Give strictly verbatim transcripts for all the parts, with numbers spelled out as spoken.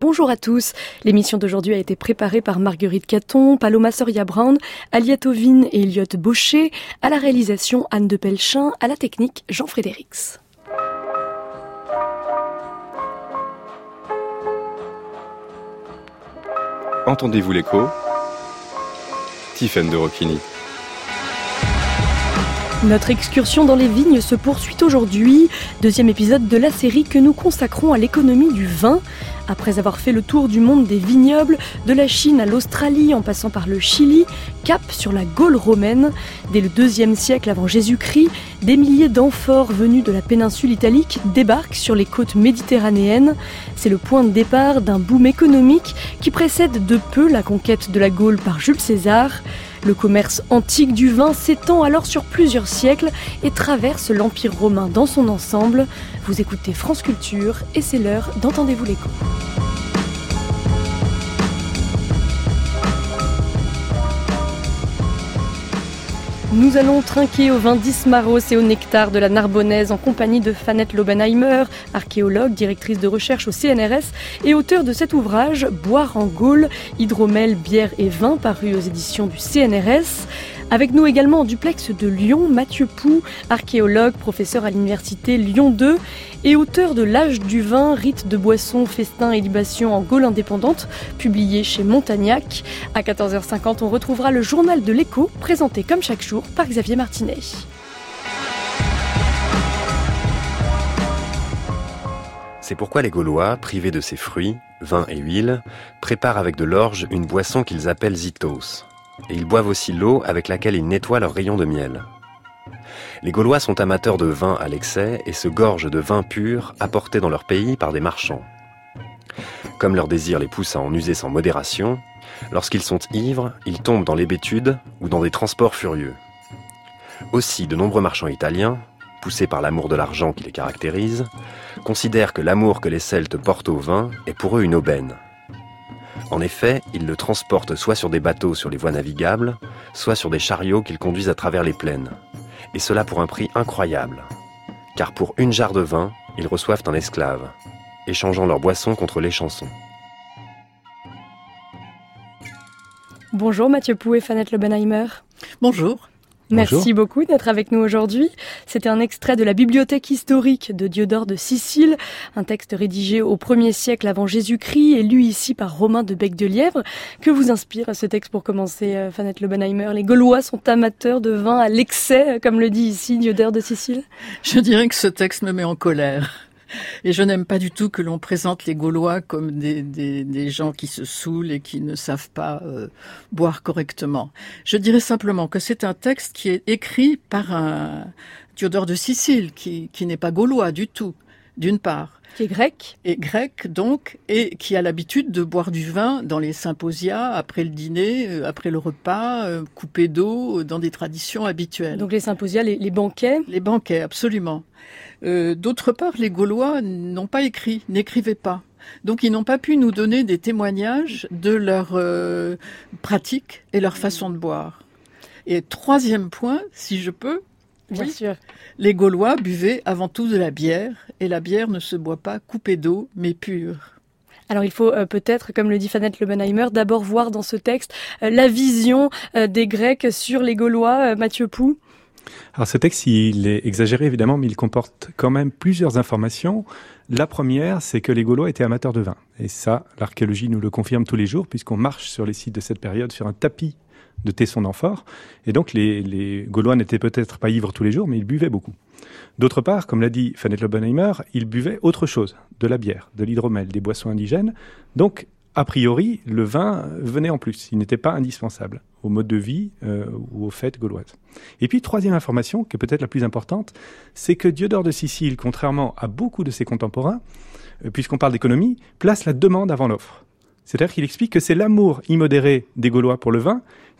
Bonjour à tous. L'émission d'aujourd'hui a été préparée par Marguerite Caton, Paloma Soria-Brown, Aliette Ovine et Elliot Baucher. À la réalisation, Anne de Pelchin. À la technique, Jean Frédérix. Entendez-vous l'écho ? Tiffaine de Roquigny. Notre excursion dans les vignes se poursuit aujourd'hui. Deuxième épisode de la série que nous consacrons à l'économie du vin. Après avoir fait le tour du monde des vignobles, de la Chine à l'Australie en passant par le Chili, cap sur la Gaule romaine. Dès le deuxième siècle avant Jésus-Christ, des milliers d'amphores venus de la péninsule italique débarquent sur les côtes méditerranéennes. C'est le point de départ d'un boom économique qui précède de peu la conquête de la Gaule par Jules César. Le commerce antique du vin s'étend alors sur plusieurs siècles et traverse l'Empire romain dans son ensemble. Vous écoutez France Culture et c'est l'heure d'Entendez-vous l'écho. Nous allons trinquer au vin d'Ismaros et au nectar de la Narbonnaise en compagnie de Fanette Lobenheimer, archéologue, directrice de recherche au C N R S et auteur de cet ouvrage « Boire en Gaule, hydromel, bière et vin » paru aux éditions du C N R S. Avec nous également en duplex de Lyon, Mathieu Pou, archéologue, professeur à l'université Lyon deux et auteur de L'âge du vin, rites de boissons, festins et libations en Gaule indépendante, publié chez Montagnac. À quatorze heures cinquante, on retrouvera le journal de l'écho, présenté comme chaque jour par Xavier Martinet. C'est pourquoi les Gaulois, privés de ces fruits, vin et huile, préparent avec de l'orge une boisson qu'ils appellent zytos. Et ils boivent aussi l'eau avec laquelle ils nettoient leurs rayons de miel. Les Gaulois sont amateurs de vin à l'excès et se gorgent de vin pur apporté dans leur pays par des marchands. Comme leur désir les pousse à en user sans modération, lorsqu'ils sont ivres, ils tombent dans l'hébétude ou dans des transports furieux. Aussi, de nombreux marchands italiens, poussés par l'amour de l'argent qui les caractérise, considèrent que l'amour que les Celtes portent au vin est pour eux une aubaine. En effet, ils le transportent soit sur des bateaux sur les voies navigables, soit sur des chariots qu'ils conduisent à travers les plaines. Et cela pour un prix incroyable. Car pour une jarre de vin, ils reçoivent un esclave, échangeant leur boisson contre les chansons. Bonjour Mathieu Pou et Fanette Lobenheimer. Bonjour. Merci Bonjour. beaucoup d'être avec nous aujourd'hui. C'était un extrait de la bibliothèque historique de Diodore de Sicile, un texte rédigé au premier siècle avant Jésus-Christ et lu ici par Romain de Bec-de-Lièvre. Que vous inspire ce texte pour commencer, Fanette Lobenheimer ? Les Gaulois sont amateurs de vin à l'excès, comme le dit ici Diodore de Sicile ? Je dirais que ce texte me met en colère. Et je n'aime pas du tout que l'on présente les Gaulois comme des, des, des gens qui se saoulent et qui ne savent pas euh, boire correctement. Je dirais simplement que c'est un texte qui est écrit par un Diodore de Sicile, qui, qui n'est pas gaulois du tout, d'une part. Qui est grec. Et grec, donc, et qui a l'habitude de boire du vin dans les symposia, après le dîner, euh, après le repas, euh, coupé d'eau, dans des traditions habituelles. Donc les symposia, les, les banquets. Les banquets, absolument. Euh, d'autre part, les Gaulois n'ont pas écrit, n'écrivaient pas. Donc ils n'ont pas pu nous donner des témoignages de leur euh, pratique et leur façon de boire. Et troisième point, si je peux, Bien oui, sûr. Les Gaulois buvaient avant tout de la bière, et la bière ne se boit pas coupée d'eau, mais pure. Alors il faut euh, peut-être, comme le dit Fanette Lobenheimer, d'abord voir dans ce texte euh, la vision euh, des Grecs sur les Gaulois. Euh, Mathieu Pou. Alors ce texte, il est exagéré évidemment, mais il comporte quand même plusieurs informations. La première, c'est que les Gaulois étaient amateurs de vin. Et ça, l'archéologie nous le confirme tous les jours, puisqu'on marche sur les sites de cette période sur un tapis de tessons d'amphores. Et donc les, les Gaulois n'étaient peut-être pas ivres tous les jours, mais ils buvaient beaucoup. D'autre part, comme l'a dit Fanette Lobenheimer, ils buvaient autre chose, de la bière, de l'hydromel, des boissons indigènes. Donc, a priori, le vin venait en plus. Il n'était pas indispensable au mode de vie euh, ou aux fêtes gauloises. Et puis, troisième information, qui est peut-être la plus importante, c'est que Diodore de Sicile, contrairement à beaucoup de ses contemporains, euh, puisqu'on parle d'économie, place la demande avant l'offre. C'est-à-dire qu'il explique que c'est l'amour immodéré des Gaulois pour le vin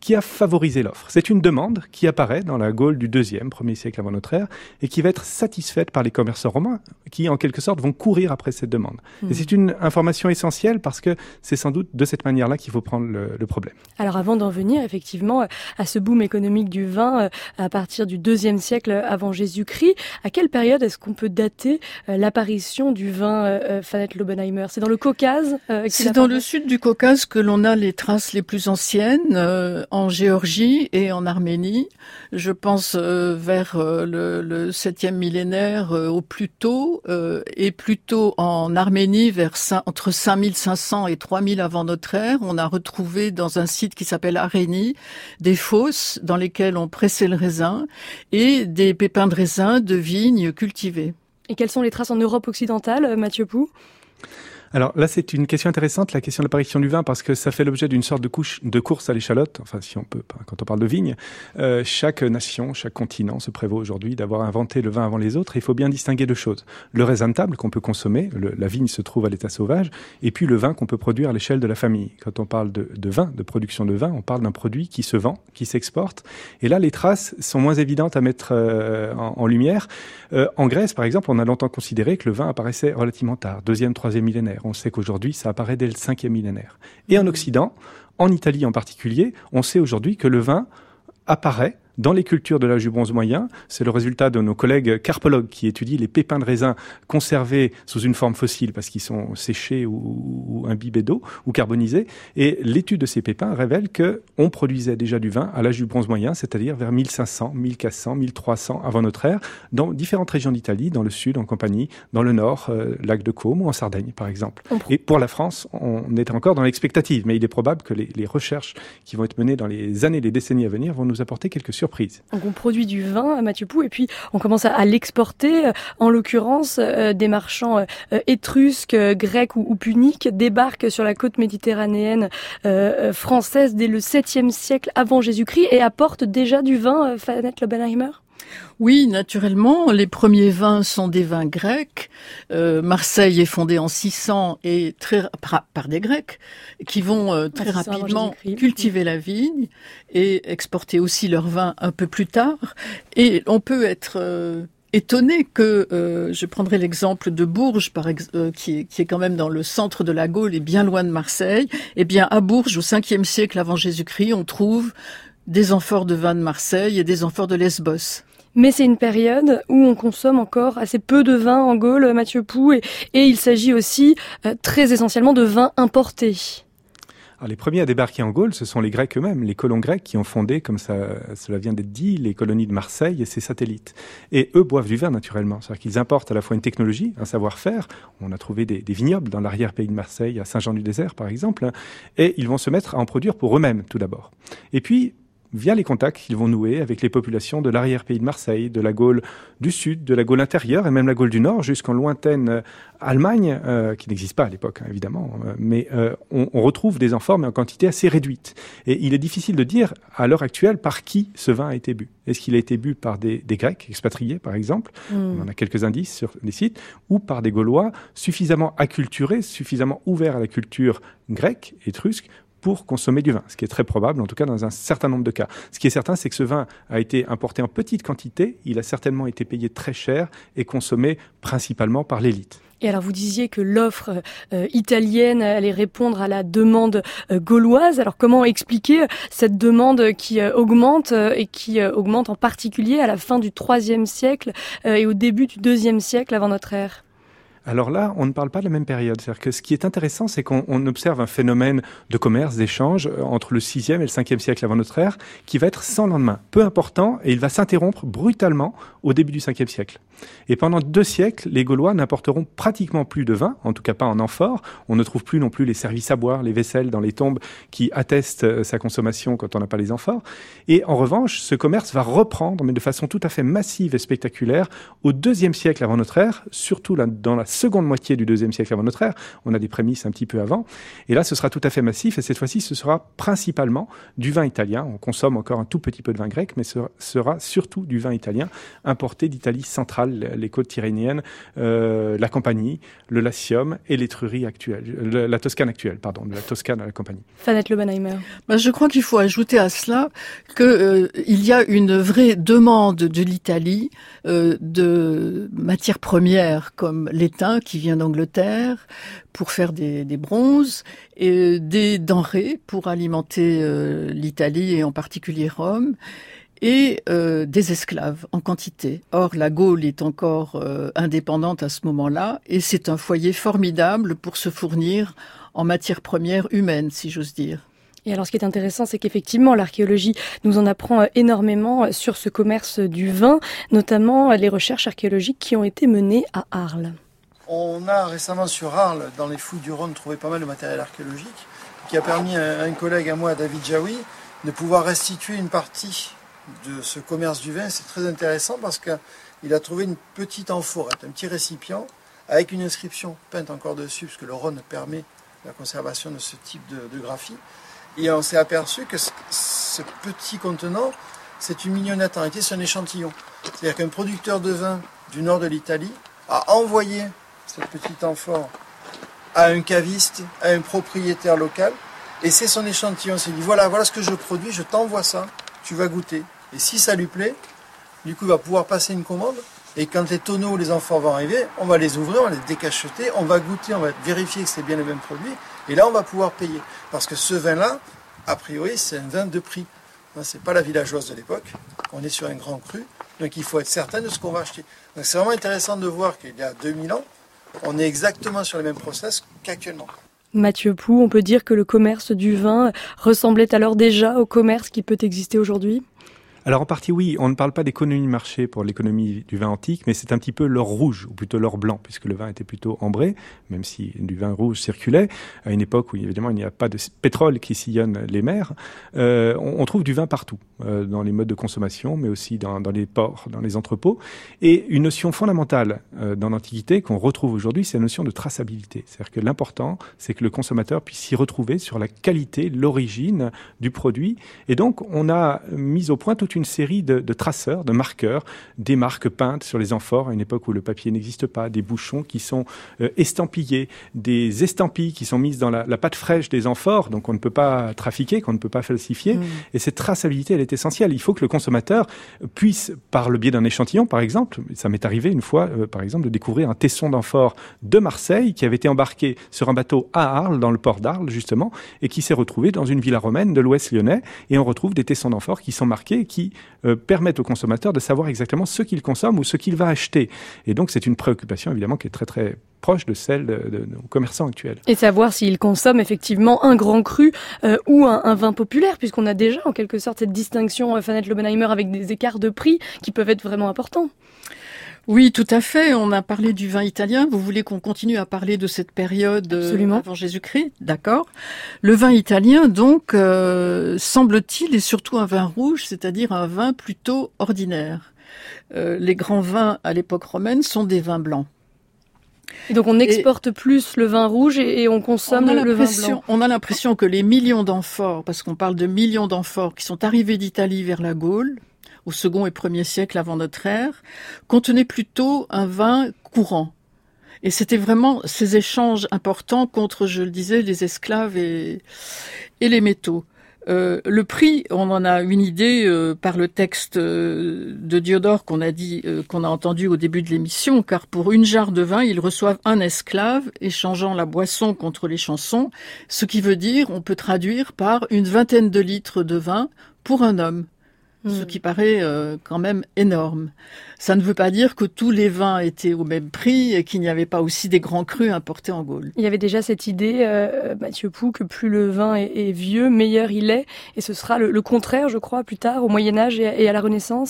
qui a favorisé l'offre. C'est une demande qui apparaît dans la Gaule du deuxième, premier siècle avant notre ère, et qui va être satisfaite par les commerçants romains, qui en quelque sorte vont courir après cette demande. Mmh. Et c'est une information essentielle parce que c'est sans doute de cette manière-là qu'il faut prendre le, le problème. Alors avant d'en venir effectivement à ce boom économique du vin à partir du deuxième siècle avant Jésus-Christ, à quelle période est-ce qu'on peut dater l'apparition du vin euh, Fanet-Lobenheimer? C'est dans le Caucase euh, C'est dans le sud du Caucase que l'on a les traces les plus anciennes, euh, en Géorgie et en Arménie. Je pense euh, vers euh, le, le septième millénaire euh, au plus tôt, euh, et plutôt en Arménie vers cinq, entre cinq mille cinq cents et trois mille avant notre ère. On a retrouvé dans un site qui s'appelle Arénie des fosses dans lesquelles on pressait le raisin et des pépins de raisin de vignes cultivées. Et quelles sont les traces en Europe occidentale, Mathieu Pou ? Alors là, c'est une question intéressante, la question de l'apparition du vin, parce que ça fait l'objet d'une sorte de, couche, de course à l'échalote, enfin si on peut, quand on parle de vigne. Euh, chaque nation, chaque continent se prévaut aujourd'hui d'avoir inventé le vin avant les autres. Et il faut bien distinguer deux choses. Le raisin de table qu'on peut consommer, le, la vigne se trouve à l'état sauvage, et puis le vin qu'on peut produire à l'échelle de la famille. Quand on parle de, de vin, de production de vin, on parle d'un produit qui se vend, qui s'exporte. Et là, les traces sont moins évidentes à mettre euh, en, en lumière. Euh, en Grèce, par exemple, on a longtemps considéré que le vin apparaissait relativement tard, deuxième, troisième millénaire. On sait qu'aujourd'hui, ça apparaît dès le cinquième millénaire. Et en Occident, en Italie en particulier, on sait aujourd'hui que le vin apparaît dans les cultures de l'âge du bronze moyen. C'est le résultat de nos collègues carpologues qui étudient les pépins de raisin conservés sous une forme fossile parce qu'ils sont séchés ou, ou imbibés d'eau ou carbonisés. Et l'étude de ces pépins révèle qu'on produisait déjà du vin à l'âge du bronze moyen, c'est-à-dire vers mille cinq cents, mille quatre cents, mille trois cents avant notre ère, dans différentes régions d'Italie, dans le sud, en Campanie, dans le nord, euh, lac de Caume ou en Sardaigne, par exemple. Et pour la France, on est encore dans l'expectative, mais il est probable que les, les recherches qui vont être menées dans les années, les décennies à venir vont nous apporter quelques surprises. Donc on produit du vin, Mathieu Pou, et puis on commence à, à l'exporter. En l'occurrence, euh, des marchands euh, étrusques, euh, grecs ou, ou puniques débarquent sur la côte méditerranéenne euh, française dès le septième siècle avant Jésus-Christ et apportent déjà du vin, euh, Fanet-Lobenheimer ? Oui, naturellement, les premiers vins sont des vins grecs. Euh, Marseille est fondée en six cents et très par, par des Grecs qui vont euh, très ah, rapidement cultiver la vigne et exporter aussi leur vin un peu plus tard. Et on peut être euh, étonné que, euh, je prendrai l'exemple de Bourges, par ex- euh, qui, est, qui est quand même dans le centre de la Gaule et bien loin de Marseille. Eh bien, à Bourges, au cinquième siècle avant Jésus-Christ, on trouve des amphores de vin de Marseille et des amphores de Lesbos. Mais c'est une période où on consomme encore assez peu de vin en Gaule, Mathieu Pou, et, et il s'agit aussi euh, très essentiellement de vins importés. Alors, les premiers à débarquer en Gaule, ce sont les Grecs eux-mêmes, les colons grecs qui ont fondé, comme ça, cela vient d'être dit, les colonies de Marseille et ses satellites. Et eux boivent du vin naturellement, c'est-à-dire qu'ils importent à la fois une technologie, un savoir-faire. On a trouvé des, des vignobles dans l'arrière-pays de Marseille, à Saint-Jean-du-Désert par exemple, et ils vont se mettre à en produire pour eux-mêmes tout d'abord. Et puis, via les contacts qu'ils vont nouer avec les populations de l'arrière-pays de Marseille, de la Gaule du Sud, de la Gaule intérieure et même la Gaule du Nord, jusqu'en lointaine euh, Allemagne, euh, qui n'existe pas à l'époque, hein, évidemment, euh, mais euh, on, on retrouve des amphores, mais en quantité assez réduite. Et il est difficile de dire, à l'heure actuelle, par qui ce vin a été bu. Est-ce qu'il a été bu par des, des Grecs expatriés, par exemple, mmh. on en a quelques indices sur les sites, ou par des Gaulois suffisamment acculturés, suffisamment ouverts à la culture grecque, étrusque, pour consommer du vin, ce qui est très probable, en tout cas dans un certain nombre de cas. Ce qui est certain, c'est que ce vin a été importé en petite quantité, il a certainement été payé très cher et consommé principalement par l'élite. Et alors vous disiez que l'offre euh, italienne allait répondre à la demande euh, gauloise. Alors comment expliquer cette demande qui euh, augmente euh, et qui euh, augmente en particulier à la fin du troisième siècle euh, et au début du deuxième siècle avant notre ère ? Alors là, on ne parle pas de la même période. C'est-à-dire que ce qui est intéressant, c'est qu'on on observe un phénomène de commerce, d'échange entre le sixième et le cinquième siècle avant notre ère, qui va être sans lendemain, peu important, et il va s'interrompre brutalement au début du cinquième siècle. Et pendant deux siècles, les Gaulois n'importeront pratiquement plus de vin, en tout cas pas en amphore. On ne trouve plus non plus les services à boire, les vaisselles dans les tombes qui attestent sa consommation quand on n'a pas les amphores. Et en revanche, ce commerce va reprendre, mais de façon tout à fait massive et spectaculaire, au deuxième siècle avant notre ère, surtout là, dans la seconde moitié du deuxième siècle avant notre ère. On a des prémices un petit peu avant. Et là, ce sera tout à fait massif. Et cette fois-ci, ce sera principalement du vin italien. On consomme encore un tout petit peu de vin grec, mais ce sera surtout du vin italien importé d'Italie centrale, les côtes tyrrhéniennes, euh, la Campanie, le Latium et l'Étrurie actuelle, la, la Toscane actuelle, pardon, de la Toscane à la Campanie. Fanette Lobenheimer. Ben, je crois qu'il faut ajouter à cela que euh, il y a une vraie demande de l'Italie euh, de matières premières comme l'étain qui vient d'Angleterre pour faire des, des bronzes et des denrées pour alimenter euh, l'Italie et en particulier Rome. Et euh, des esclaves en quantité. Or, la Gaule est encore euh, indépendante à ce moment-là, et c'est un foyer formidable pour se fournir en matières premières humaines, si j'ose dire. Et alors, ce qui est intéressant, c'est qu'effectivement, l'archéologie nous en apprend énormément sur ce commerce du vin, notamment les recherches archéologiques qui ont été menées à Arles. On a récemment sur Arles, dans les fouilles du Rhône, trouvé pas mal de matériel archéologique, qui a permis à un collègue à moi, David Jaoui, de pouvoir restituer une partie de ce commerce du vin. C'est très intéressant parce qu'il a trouvé une petite amphorette, un petit récipient avec une inscription peinte encore dessus, parce que le Rhône permet la conservation de ce type de, de graphie. Et on s'est aperçu que ce, ce petit contenant, c'est une mignonnette. En réalité, c'est un échantillon. C'est-à-dire qu'un producteur de vin du nord de l'Italie a envoyé cette petite amphore à un caviste, à un propriétaire local, et c'est son échantillon. Il s'est dit, voilà, voilà ce que je produis, je t'envoie ça. Tu vas goûter. Et si ça lui plaît, du coup, il va pouvoir passer une commande. Et quand les tonneaux ou les amphores vont arriver, on va les ouvrir, on va les décacheter, on va goûter, on va vérifier que c'est bien le même produit. Et là, on va pouvoir payer. Parce que ce vin-là, a priori, c'est un vin de prix. C'est pas la villageoise de l'époque. On est sur un grand cru. Donc, il faut être certain de ce qu'on va acheter. Donc, c'est vraiment intéressant de voir qu'il y a deux mille ans, on est exactement sur les mêmes process qu'actuellement. Mathieu Pou, on peut dire que le commerce du vin ressemblait alors déjà au commerce qui peut exister aujourd'hui ? Alors en partie oui, on ne parle pas d'économie de marché pour l'économie du vin antique, mais c'est un petit peu l'or rouge, ou plutôt l'or blanc, puisque le vin était plutôt ambré, même si du vin rouge circulait, à une époque où évidemment il n'y a pas de pétrole qui sillonne les mers. Euh, on, on trouve du vin partout, euh, dans les modes de consommation, mais aussi dans, dans les ports, dans les entrepôts. Et une notion fondamentale euh, dans l'Antiquité qu'on retrouve aujourd'hui, c'est la notion de traçabilité. C'est-à-dire que l'important, c'est que le consommateur puisse s'y retrouver sur la qualité, l'origine du produit. Et donc on a mis au point toute une série de, de traceurs, de marqueurs, des marques peintes sur les amphores à une époque où le papier n'existe pas, des bouchons qui sont euh, estampillés, des estampilles qui sont mises dans la, la pâte fraîche des amphores, donc on ne peut pas trafiquer, qu'on ne peut pas falsifier. Mmh. Et cette traçabilité, elle est essentielle. Il faut que le consommateur puisse, par le biais d'un échantillon, par exemple, ça m'est arrivé une fois, euh, par exemple, de découvrir un tesson d'amphore de Marseille qui avait été embarqué sur un bateau à Arles, dans le port d'Arles, justement, et qui s'est retrouvé dans une villa romaine de l'Ouest lyonnais. Et on retrouve des tessons d'amphore qui sont marqués, qui Euh, permettent au consommateur de savoir exactement ce qu'il consomme ou ce qu'il va acheter. Et donc, c'est une préoccupation, évidemment, qui est très, très proche de celle de, de, de nos commerçants actuels. Et savoir s'ils consomment effectivement un grand cru euh, ou un, un vin populaire, puisqu'on a déjà, en quelque sorte, cette distinction euh, Fanette Lobenheimer avec des écarts de prix qui peuvent être vraiment importants. Oui, tout à fait. On a parlé du vin italien. Vous voulez qu'on continue à parler de cette période Absolument. avant Jésus-Christ ? D'accord. Le vin italien, donc, euh, semble-t-il, est surtout un vin rouge, c'est-à-dire un vin plutôt ordinaire. Euh, les grands vins à l'époque romaine sont des vins blancs. Et donc on exporte et plus le vin rouge et, et on consomme on le vin blanc. On a l'impression que les millions d'amphores, parce qu'on parle de millions d'amphores qui sont arrivés d'Italie vers la Gaule, au second et premier siècle avant notre ère, contenait plutôt un vin courant. Et c'était vraiment ces échanges importants contre, je le disais, les esclaves et, et les métaux. Euh, le prix, on en a une idée euh, par le texte euh, de Diodore qu'on a dit, euh, qu'on a entendu au début de l'émission, car pour une jarre de vin, ils reçoivent un esclave, échangeant la boisson contre les chansons, ce qui veut dire, on peut traduire par une vingtaine de litres de vin pour un homme. Ce qui paraît euh, quand même énorme. Ça ne veut pas dire que tous les vins étaient au même prix et qu'il n'y avait pas aussi des grands crus importés en Gaule. Il y avait déjà cette idée, euh, Mathieu Pou, que plus le vin est, est vieux, meilleur il est. Et ce sera le, le contraire, je crois, plus tard, au Moyen-Âge et, et à la Renaissance.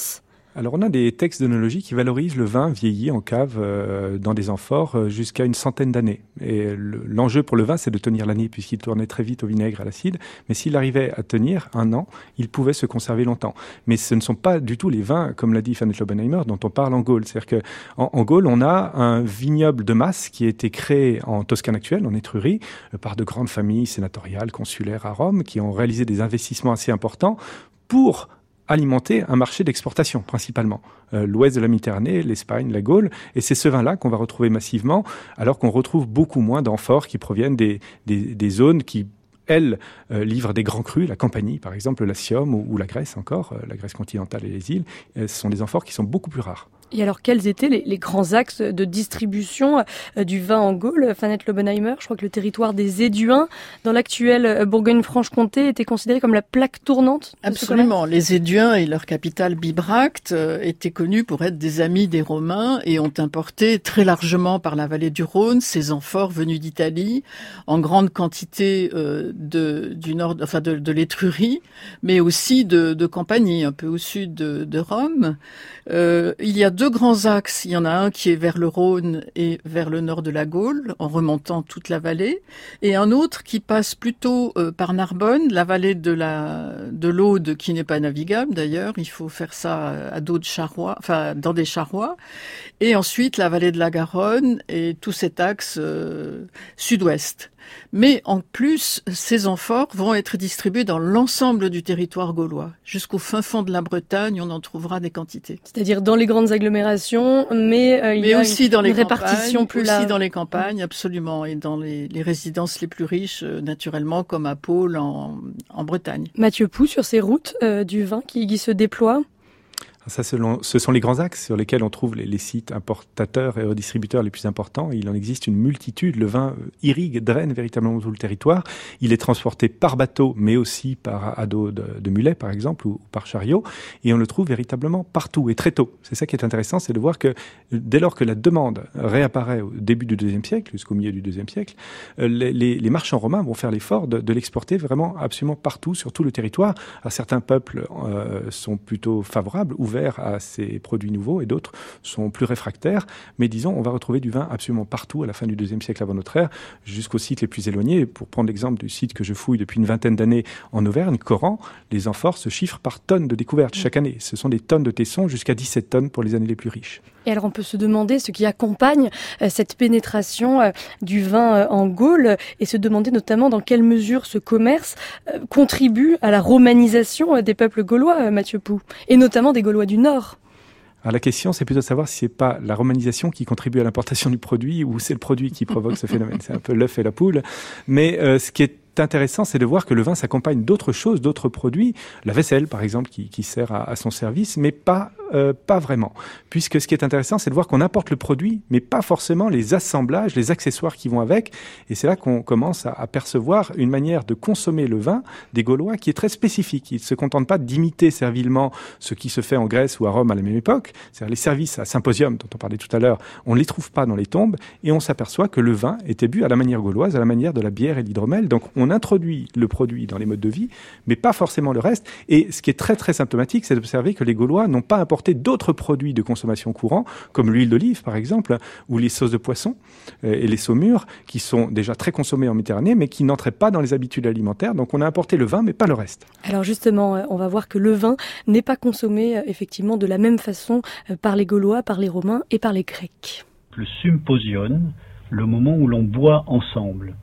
Alors on a des textes d'œnologie qui valorisent le vin vieilli en cave euh, dans des amphores euh, jusqu'à une centaine d'années. Et le, l'enjeu pour le vin, c'est de tenir l'année puisqu'il tournait très vite au vinaigre et à l'acide. Mais s'il arrivait à tenir un an, il pouvait se conserver longtemps. Mais ce ne sont pas du tout les vins, comme l'a dit Fanette Lobenheimer, dont on parle en Gaule. C'est-à-dire qu'en en Gaule, on a un vignoble de masse qui a été créé en Toscane actuelle, en Étrurie, euh, par de grandes familles sénatoriales, consulaires à Rome, qui ont réalisé des investissements assez importants pour alimenter un marché d'exportation, principalement. Euh, l'ouest de la Méditerranée, l'Espagne, la Gaule, et c'est ce vin-là qu'on va retrouver massivement, alors qu'on retrouve beaucoup moins d'amphores qui proviennent des, des, des zones qui, elles, euh, livrent des grands crus, la Campanie, par exemple, le Latium, ou, ou la Grèce encore, euh, la Grèce continentale et les îles. Euh, ce sont des amphores qui sont beaucoup plus rares. Et alors, quels étaient les, les grands axes de distribution euh, du vin en Gaule? Fanette Lobenheimer, je crois que le territoire des Éduins, dans l'actuelle euh, Bourgogne-Franche-Comté, était considéré comme la plaque tournante. Absolument. Les Éduins et leur capitale Bibracte euh, étaient connus pour être des amis des Romains et ont importé très largement par la vallée du Rhône ces amphores venus d'Italie, en grande quantité euh, de, du nord, enfin de, de l'Étrurie, mais aussi de, de Campanie, un peu au sud de, de Rome. Euh, il y a deux grands axes. Il y en a un qui est vers le Rhône et vers le nord de la Gaule, en remontant toute la vallée, et un autre qui passe plutôt euh, par Narbonne, la vallée de la de l'Aude, qui n'est pas navigable d'ailleurs. Il faut faire ça à dos de charroi, enfin dans des charrois, et ensuite la vallée de la Garonne et tout cet axe euh, sud-ouest. Mais en plus, ces amphores vont être distribués dans l'ensemble du territoire gaulois. Jusqu'au fin fond de la Bretagne, on en trouvera des quantités. C'est-à-dire dans les grandes agglomérations, mais euh, il mais y a aussi une, dans les une répartition campagnes, plus aussi large. dans les campagnes, absolument, et dans les, les résidences les plus riches, euh, naturellement, comme à Pôle en, en Bretagne. Mathieu Pou, sur ces routes euh, du vin qui, qui se déploient. Ça, selon, ce sont les grands axes sur lesquels on trouve les, les sites importateurs et redistributeurs les plus importants. Il en existe une multitude. Le vin irrigue, draine véritablement tout le territoire. Il est transporté par bateau, mais aussi par à dos de, de mulet, par exemple, ou, ou par chariot. Et on le trouve véritablement partout et très tôt. C'est ça qui est intéressant, c'est de voir que dès lors que la demande réapparaît au début du deuxième siècle, jusqu'au milieu du deuxième siècle, les, les, les marchands romains vont faire l'effort de, de l'exporter vraiment absolument partout, sur tout le territoire. Alors, certains peuples euh, sont plutôt favorables, ouverts à ces produits nouveaux, et d'autres sont plus réfractaires. Mais disons, on va retrouver du vin absolument partout à la fin du deuxième siècle avant notre ère, jusqu'aux sites les plus éloignés. Pour prendre l'exemple du site que je fouille depuis une vingtaine d'années en Auvergne, Coran, les amphores se chiffrent par tonnes de découvertes chaque année. Ce sont des tonnes de tessons, jusqu'à dix-sept tonnes pour les années les plus riches. Et alors on peut se demander ce qui accompagne euh, cette pénétration euh, du vin euh, en Gaule, et se demander notamment dans quelle mesure ce commerce euh, contribue à la romanisation euh, des peuples gaulois, euh, Mathieu Pou, et notamment des Gaulois du Nord. Alors la question, c'est plutôt de savoir si c'est pas la romanisation qui contribue à l'importation du produit, ou c'est le produit qui provoque ce phénomène. C'est un peu l'œuf et la poule. Mais euh, ce qui est intéressant, c'est de voir que le vin s'accompagne d'autres choses, d'autres produits, la vaisselle par exemple, qui, qui sert à, à son service, mais pas euh, pas vraiment. Puisque ce qui est intéressant, c'est de voir qu'on apporte le produit, mais pas forcément les assemblages, les accessoires qui vont avec. Et c'est là qu'on commence à, à percevoir une manière de consommer le vin des Gaulois qui est très spécifique. Ils ne se contentent pas d'imiter servilement ce qui se fait en Grèce ou à Rome à la même époque. C'est-à-dire les services à symposium dont on parlait tout à l'heure, on ne les trouve pas dans les tombes, et on s'aperçoit que le vin était bu à la manière gauloise, à la manière de la bière et de l'hydromel. Donc on introduit le produit dans les modes de vie, mais pas forcément le reste. Et ce qui est très très symptomatique, c'est d'observer que les Gaulois n'ont pas importé d'autres produits de consommation courant, comme l'huile d'olive par exemple, ou les sauces de poisson euh, et les saumures, qui sont déjà très consommés en Méditerranée, mais qui n'entraient pas dans les habitudes alimentaires. Donc on a importé le vin, mais pas le reste. Alors justement, on va voir que le vin n'est pas consommé euh, effectivement de la même façon euh, par les Gaulois, par les Romains et par les Grecs. Le symposion, le moment où l'on boit ensemble.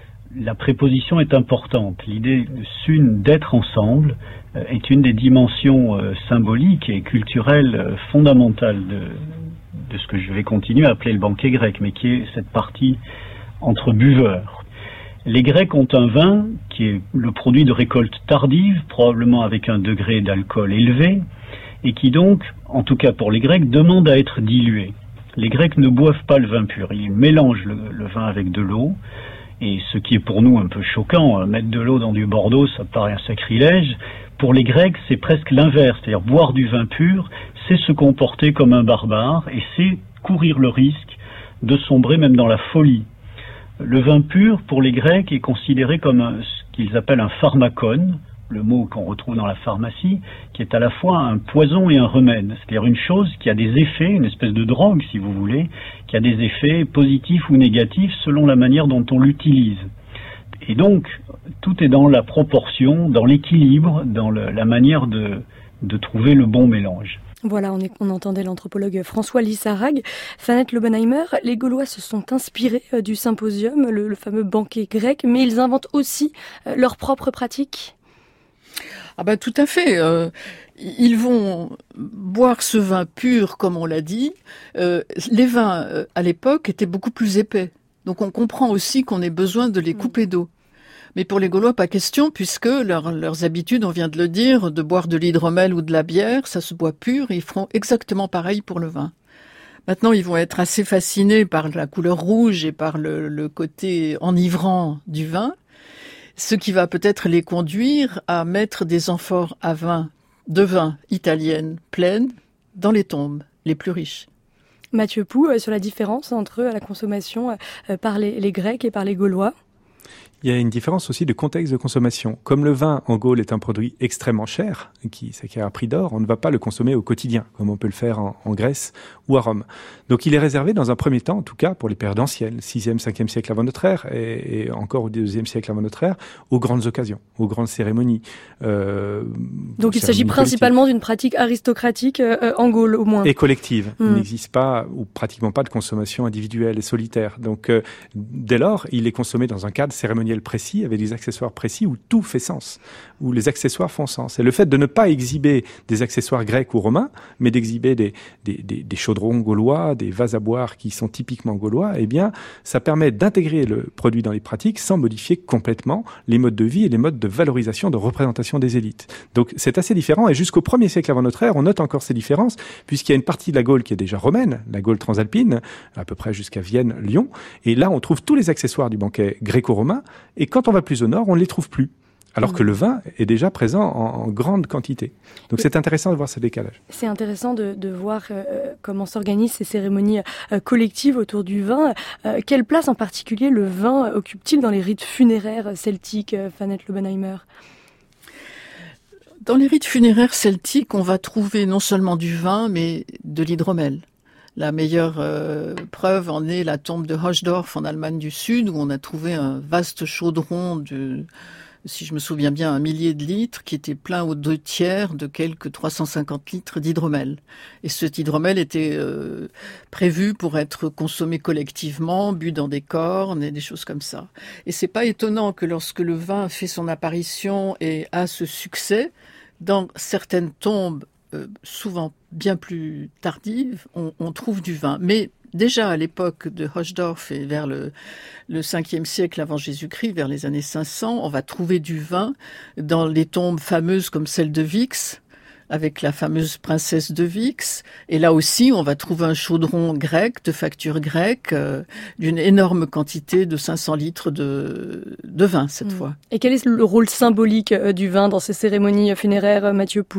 La préposition est importante. L'idée sun, d'être ensemble, euh, est une des dimensions euh, symboliques et culturelles euh, fondamentales de, de ce que je vais continuer à appeler le banquet grec, mais qui est cette partie entre buveurs. Les Grecs ont un vin qui est le produit de récolte tardive, probablement avec un degré d'alcool élevé, et qui donc, en tout cas pour les Grecs, demande à être dilué. Les Grecs ne boivent pas le vin pur, ils mélangent le, le vin avec de l'eau. Et ce qui est pour nous un peu choquant, mettre de l'eau dans du Bordeaux, ça paraît un sacrilège. Pour les Grecs, c'est presque l'inverse, c'est-à-dire boire du vin pur, c'est se comporter comme un barbare, et c'est courir le risque de sombrer même dans la folie. Le vin pur, pour les Grecs, est considéré comme un, ce qu'ils appellent un pharmakon, le mot qu'on retrouve dans la pharmacie, qui est à la fois un poison et un remède. C'est-à-dire une chose qui a des effets, une espèce de drogue, si vous voulez, qui a des effets positifs ou négatifs selon la manière dont on l'utilise. Et donc, tout est dans la proportion, dans l'équilibre, dans le, la manière de, de trouver le bon mélange. Voilà, on, est, on entendait l'anthropologue François Lissarag. Fanette Lobenheimer, les Gaulois se sont inspirés euh, du symposium, le, le fameux banquet grec, mais ils inventent aussi euh, leurs propres pratiques. Ah ben tout à fait. Euh, ils vont boire ce vin pur, comme on l'a dit. Euh, les vins, euh, à l'époque, étaient beaucoup plus épais. Donc on comprend aussi qu'on ait besoin de les couper d'eau. Mais pour les Gaulois, pas question, puisque leur, leurs habitudes, on vient de le dire, de boire de l'hydromel ou de la bière, ça se boit pur, et ils feront exactement pareil pour le vin. Maintenant, ils vont être assez fascinés par la couleur rouge et par le, le côté enivrant du vin, ce qui va peut-être les conduire à mettre des amphores à vin, de vin italiennes pleines dans les tombes les plus riches. Mathieu Pou, euh, sur la différence entre la consommation euh, par les, les Grecs et par les Gaulois. Il y a une différence aussi de contexte de consommation. Comme le vin en Gaule est un produit extrêmement cher, qui s'acquiert à prix d'or, on ne va pas le consommer au quotidien, comme on peut le faire en, en Grèce ou à Rome. Donc il est réservé dans un premier temps, en tout cas pour les périodes anciennes, sixième, cinquième siècle avant notre ère, et, et encore au deuxième siècle avant notre ère, aux grandes occasions, aux grandes cérémonies. Euh, Donc il s'agit principalement d'une pratique aristocratique euh, en Gaule, au moins. Et collective. Mmh. Il n'existe pas, ou pratiquement pas, de consommation individuelle et solitaire. Donc euh, dès lors, il est consommé dans un cadre cérémoniel précis, avec des accessoires précis, où tout fait sens, où les accessoires font sens. Et le fait de ne pas exhiber des accessoires grecs ou romains, mais d'exhiber des, des, des, des chaudrons gaulois, des vases à boire qui sont typiquement gaulois, eh bien, ça permet d'intégrer le produit dans les pratiques sans modifier complètement les modes de vie et les modes de valorisation, de représentation des élites. Donc, c'est assez différent. Et jusqu'au premier siècle avant notre ère, on note encore ces différences, puisqu'il y a une partie de la Gaule qui est déjà romaine, la Gaule transalpine, à peu près jusqu'à Vienne, Lyon. Et là, on trouve tous les accessoires du banquet gréco-romain. Et quand on va plus au nord, on ne les trouve plus. Alors mmh. que le vin est déjà présent en, en grande quantité. Donc et c'est intéressant de voir ce décalage. C'est intéressant de, de voir euh, comment s'organisent ces cérémonies euh, collectives autour du vin. Euh, quelle place en particulier le vin occupe-t-il dans les rites funéraires celtiques, euh, Fanette Lobenheimer ? Dans les rites funéraires celtiques, on va trouver non seulement du vin, mais de l'hydromel. La meilleure euh, preuve en est la tombe de Hochdorf en Allemagne du Sud, où on a trouvé un vaste chaudron de, si je me souviens bien, un millier de litres, qui était plein aux deux tiers de quelques trois cent cinquante litres d'hydromel. Et cet hydromel était euh, prévu pour être consommé collectivement, bu dans des cornes et des choses comme ça. Et c'est pas étonnant que lorsque le vin fait son apparition et a ce succès, dans certaines tombes, Euh, souvent bien plus tardive, on, on trouve du vin. Mais déjà à l'époque de Hochdorf et vers le, le cinquième siècle avant Jésus-Christ, vers les années cinq cents, on va trouver du vin dans les tombes fameuses comme celle de Vix, avec la fameuse princesse de Vix. Et là aussi, on va trouver un chaudron grec, de facture grecque, euh, d'une énorme quantité de cinq cents litres de, de vin cette mmh. fois. Et quel est le rôle symbolique euh, du vin dans ces cérémonies funéraires, euh, Mathieu Pou ?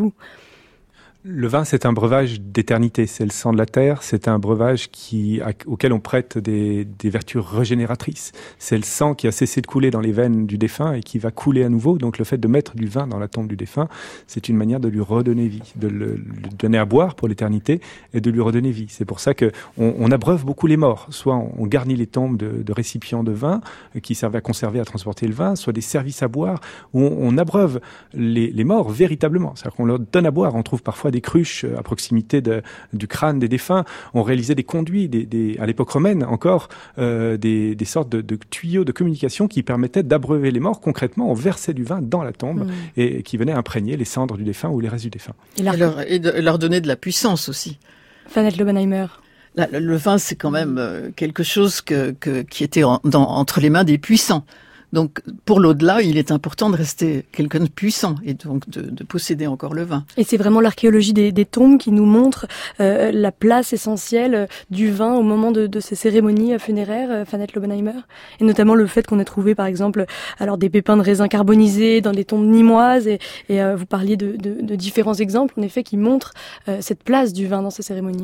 Le vin, c'est un breuvage d'éternité, c'est le sang de la terre, c'est un breuvage qui, à, auquel on prête des, des vertus régénératrices. C'est le sang qui a cessé de couler dans les veines du défunt et qui va couler à nouveau. Donc le fait de mettre du vin dans la tombe du défunt, c'est une manière de lui redonner vie, de le, le donner à boire pour l'éternité et de lui redonner vie. C'est pour ça que on, on abreuve beaucoup les morts. Soit on garnit les tombes de, de récipients de vin qui servent à conserver, à transporter le vin, soit des services à boire où on, on abreuve les, les morts véritablement. C'est-à-dire qu'on leur donne à boire. On trouve parfois des cruches à proximité de, du crâne des défunts. On réalisait des conduits, des, des, à l'époque romaine encore, euh, des, des sortes de, de tuyaux de communication qui permettaient d'abreuver les morts. Concrètement, on versait du vin dans la tombe mmh. et, et qui venait imprégner les cendres du défunt ou les restes du défunt. Et leur, et de, leur donner de la puissance aussi. Fanette Lobenheimer. La, le, le vin, c'est quand même euh, quelque chose que, que, qui était en, dans, entre les mains des puissants. Donc, pour l'au-delà, il est important de rester quelqu'un de puissant et donc de, de posséder encore le vin. Et c'est vraiment l'archéologie des, des tombes qui nous montre euh, la place essentielle du vin au moment de, de ces cérémonies funéraires, Fanette Lobenheimer. Et notamment le fait qu'on ait trouvé, par exemple, alors des pépins de raisin carbonisés dans des tombes nîmoises. Et, et euh, vous parliez de, de, de différents exemples, en effet, qui montrent euh, cette place du vin dans ces cérémonies.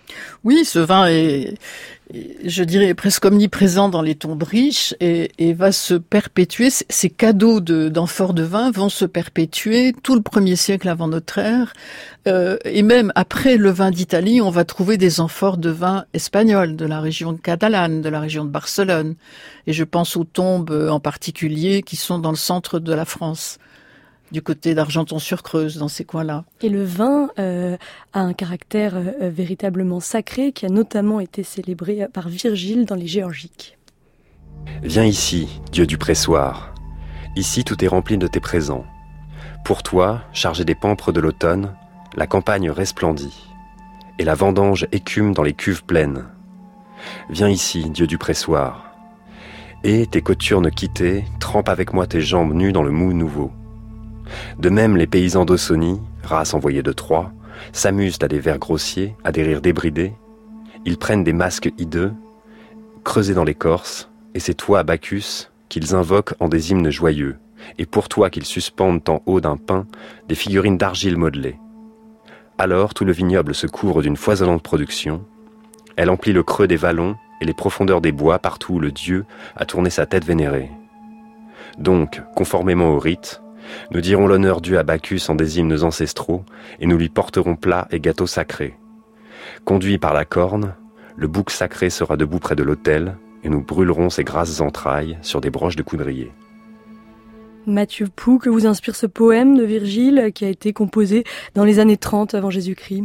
Oui, ce vin est, je dirais, presque omniprésent dans les tombes riches et, et va se perpétuer. Ces cadeaux de, d'amphores de vin vont se perpétuer tout le premier siècle avant notre ère. Euh, et même après le vin d'Italie, on va trouver des amphores de vin espagnols, de la région de Catalane, de la région de Barcelone. Et je pense aux tombes en particulier qui sont dans le centre de la France, du côté d'Argenton-sur-Creuse, dans ces coins-là. Et le vin euh, a un caractère euh, véritablement sacré qui a notamment été célébré par Virgile dans les Géorgiques. Viens ici, Dieu du pressoir. Ici tout est rempli de tes présents. Pour toi, chargé des pampres de l'automne, la campagne resplendit, et la vendange écume dans les cuves pleines. Viens ici, Dieu du pressoir. Et, tes cothurnes quittées, trempe avec moi tes jambes nues dans le mou nouveau. De même, les paysans d'Ausonie, race envoyée de Troie, s'amusent à des vers grossiers, à des rires débridés. Ils prennent des masques hideux, creusés dans l'écorce, et c'est toi, Bacchus, qu'ils invoquent en des hymnes joyeux, et pour toi qu'ils suspendent en haut d'un pin des figurines d'argile modelées. Alors tout le vignoble se couvre d'une foisonnante production. Elle emplit le creux des vallons et les profondeurs des bois partout où le dieu a tourné sa tête vénérée. Donc, conformément au rite, nous dirons l'honneur dû à Bacchus en des hymnes ancestraux, et nous lui porterons plats et gâteaux sacrés. Conduit par la corne, le bouc sacré sera debout près de l'autel, et nous brûlerons ses grasses entrailles sur des broches de coudrier. Mathieu Pou, que vous inspire ce poème de Virgile qui a été composé dans les années trente avant Jésus-Christ?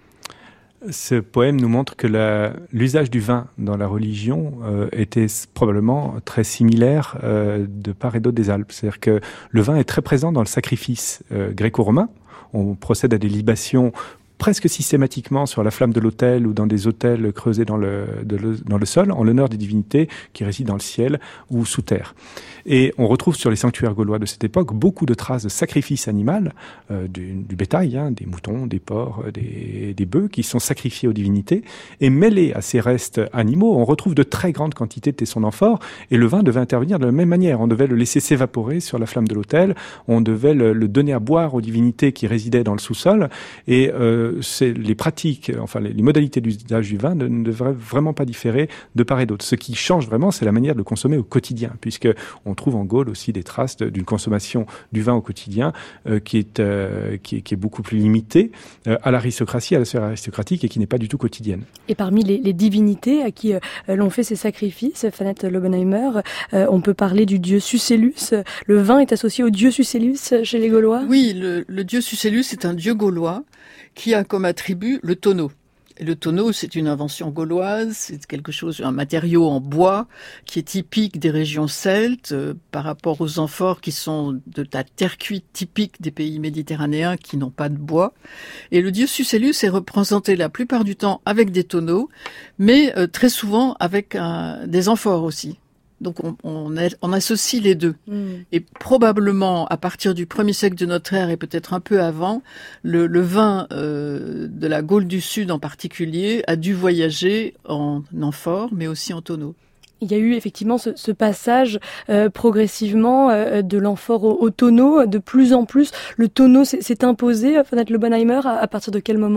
Ce poème nous montre que la, l'usage du vin dans la religion euh, était probablement très similaire euh, de part et d'autre des Alpes. C'est-à-dire que le vin est très présent dans le sacrifice euh, gréco-romain. On procède à des libations presque systématiquement sur la flamme de l'autel ou dans des autels creusés dans le, de le, dans le sol, en l'honneur des divinités qui résident dans le ciel ou sous terre. Et on retrouve sur les sanctuaires gaulois de cette époque beaucoup de traces de sacrifice animal, euh, du, du bétail, hein, des moutons, des porcs, des, des bœufs qui sont sacrifiés aux divinités. Et mêlés à ces restes animaux, on retrouve de très grandes quantités de tessons d'amphore. Et le vin devait intervenir de la même manière. On devait le laisser s'évaporer sur la flamme de l'autel. On devait le, le donner à boire aux divinités qui résidaient dans le sous-sol. Et euh, c'est les pratiques, enfin les, les modalités d'usage du vin ne, ne devraient vraiment pas différer de part et d'autre. Ce qui change vraiment, c'est la manière de le consommer au quotidien, puisque on trouve en Gaule aussi des traces de, d'une consommation du vin au quotidien euh, qui, est, euh, qui, est, qui est beaucoup plus limitée euh, à l'aristocratie, à la sphère aristocratique et qui n'est pas du tout quotidienne. Et parmi les, les divinités à qui euh, l'on fait ces sacrifices, Fanette Lobenheimer, euh, on peut parler du dieu Sucellus. Le vin est associé au dieu Sucellus chez les Gaulois? Oui, le, le dieu Sucellus est un dieu gaulois qui a comme attribut le tonneau. Et le tonneau, c'est une invention gauloise, c'est quelque chose, un matériau en bois qui est typique des régions celtes euh, par rapport aux amphores qui sont de la terre cuite typique des pays méditerranéens qui n'ont pas de bois. Et le dieu Sucellus est représenté la plupart du temps avec des tonneaux, mais euh, très souvent avec un, des amphores aussi. Donc on, on, a, on associe les deux. Mmh. Et probablement, à partir du premier siècle de notre ère et peut-être un peu avant, le, le vin euh, de la Gaule du Sud en particulier a dû voyager en amphore, mais aussi en tonneau. Il y a eu effectivement ce, ce passage euh, progressivement euh, de l'amphore au, au tonneau. De plus en plus, le tonneau s'est, s'est imposé, Fanette Lobenheimer, à, à partir de quel moment ?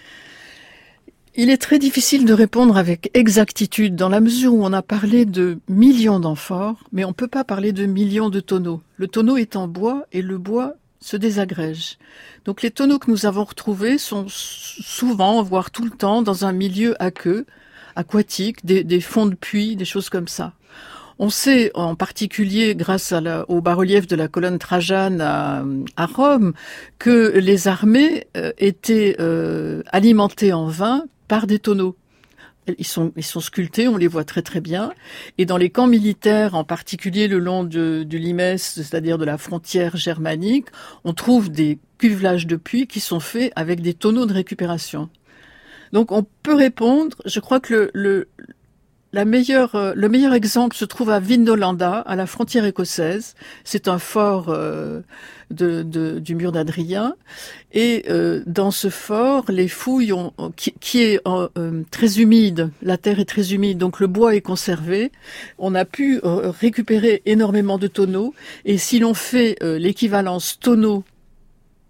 Il est très difficile de répondre avec exactitude dans la mesure où on a parlé de millions d'amphores, mais on ne peut pas parler de millions de tonneaux. Le tonneau est en bois et le bois se désagrège. Donc les tonneaux que nous avons retrouvés sont souvent, voire tout le temps, dans un milieu aqueux, aquatique, des, des fonds de puits, des choses comme ça. On sait en particulier, grâce à la, au bas-relief de la colonne Trajane à, à Rome, que les armées euh, étaient euh, alimentées en vin par des tonneaux. Ils sont, ils sont sculptés, on les voit très très bien. Et dans les camps militaires, en particulier le long de, du Limès, c'est-à-dire de la frontière germanique, on trouve des cuvelages de puits qui sont faits avec des tonneaux de récupération. Donc on peut répondre, je crois que le, le La meilleure, le meilleur exemple se trouve à Vindolanda, à la frontière écossaise. C'est un fort euh, de, de, du mur d'Adrien. Et euh, dans ce fort, les fouilles, ont, qui, qui est euh, très humide, la terre est très humide, donc le bois est conservé. On a pu euh, récupérer énormément de tonneaux. Et si l'on fait euh, l'équivalence tonneau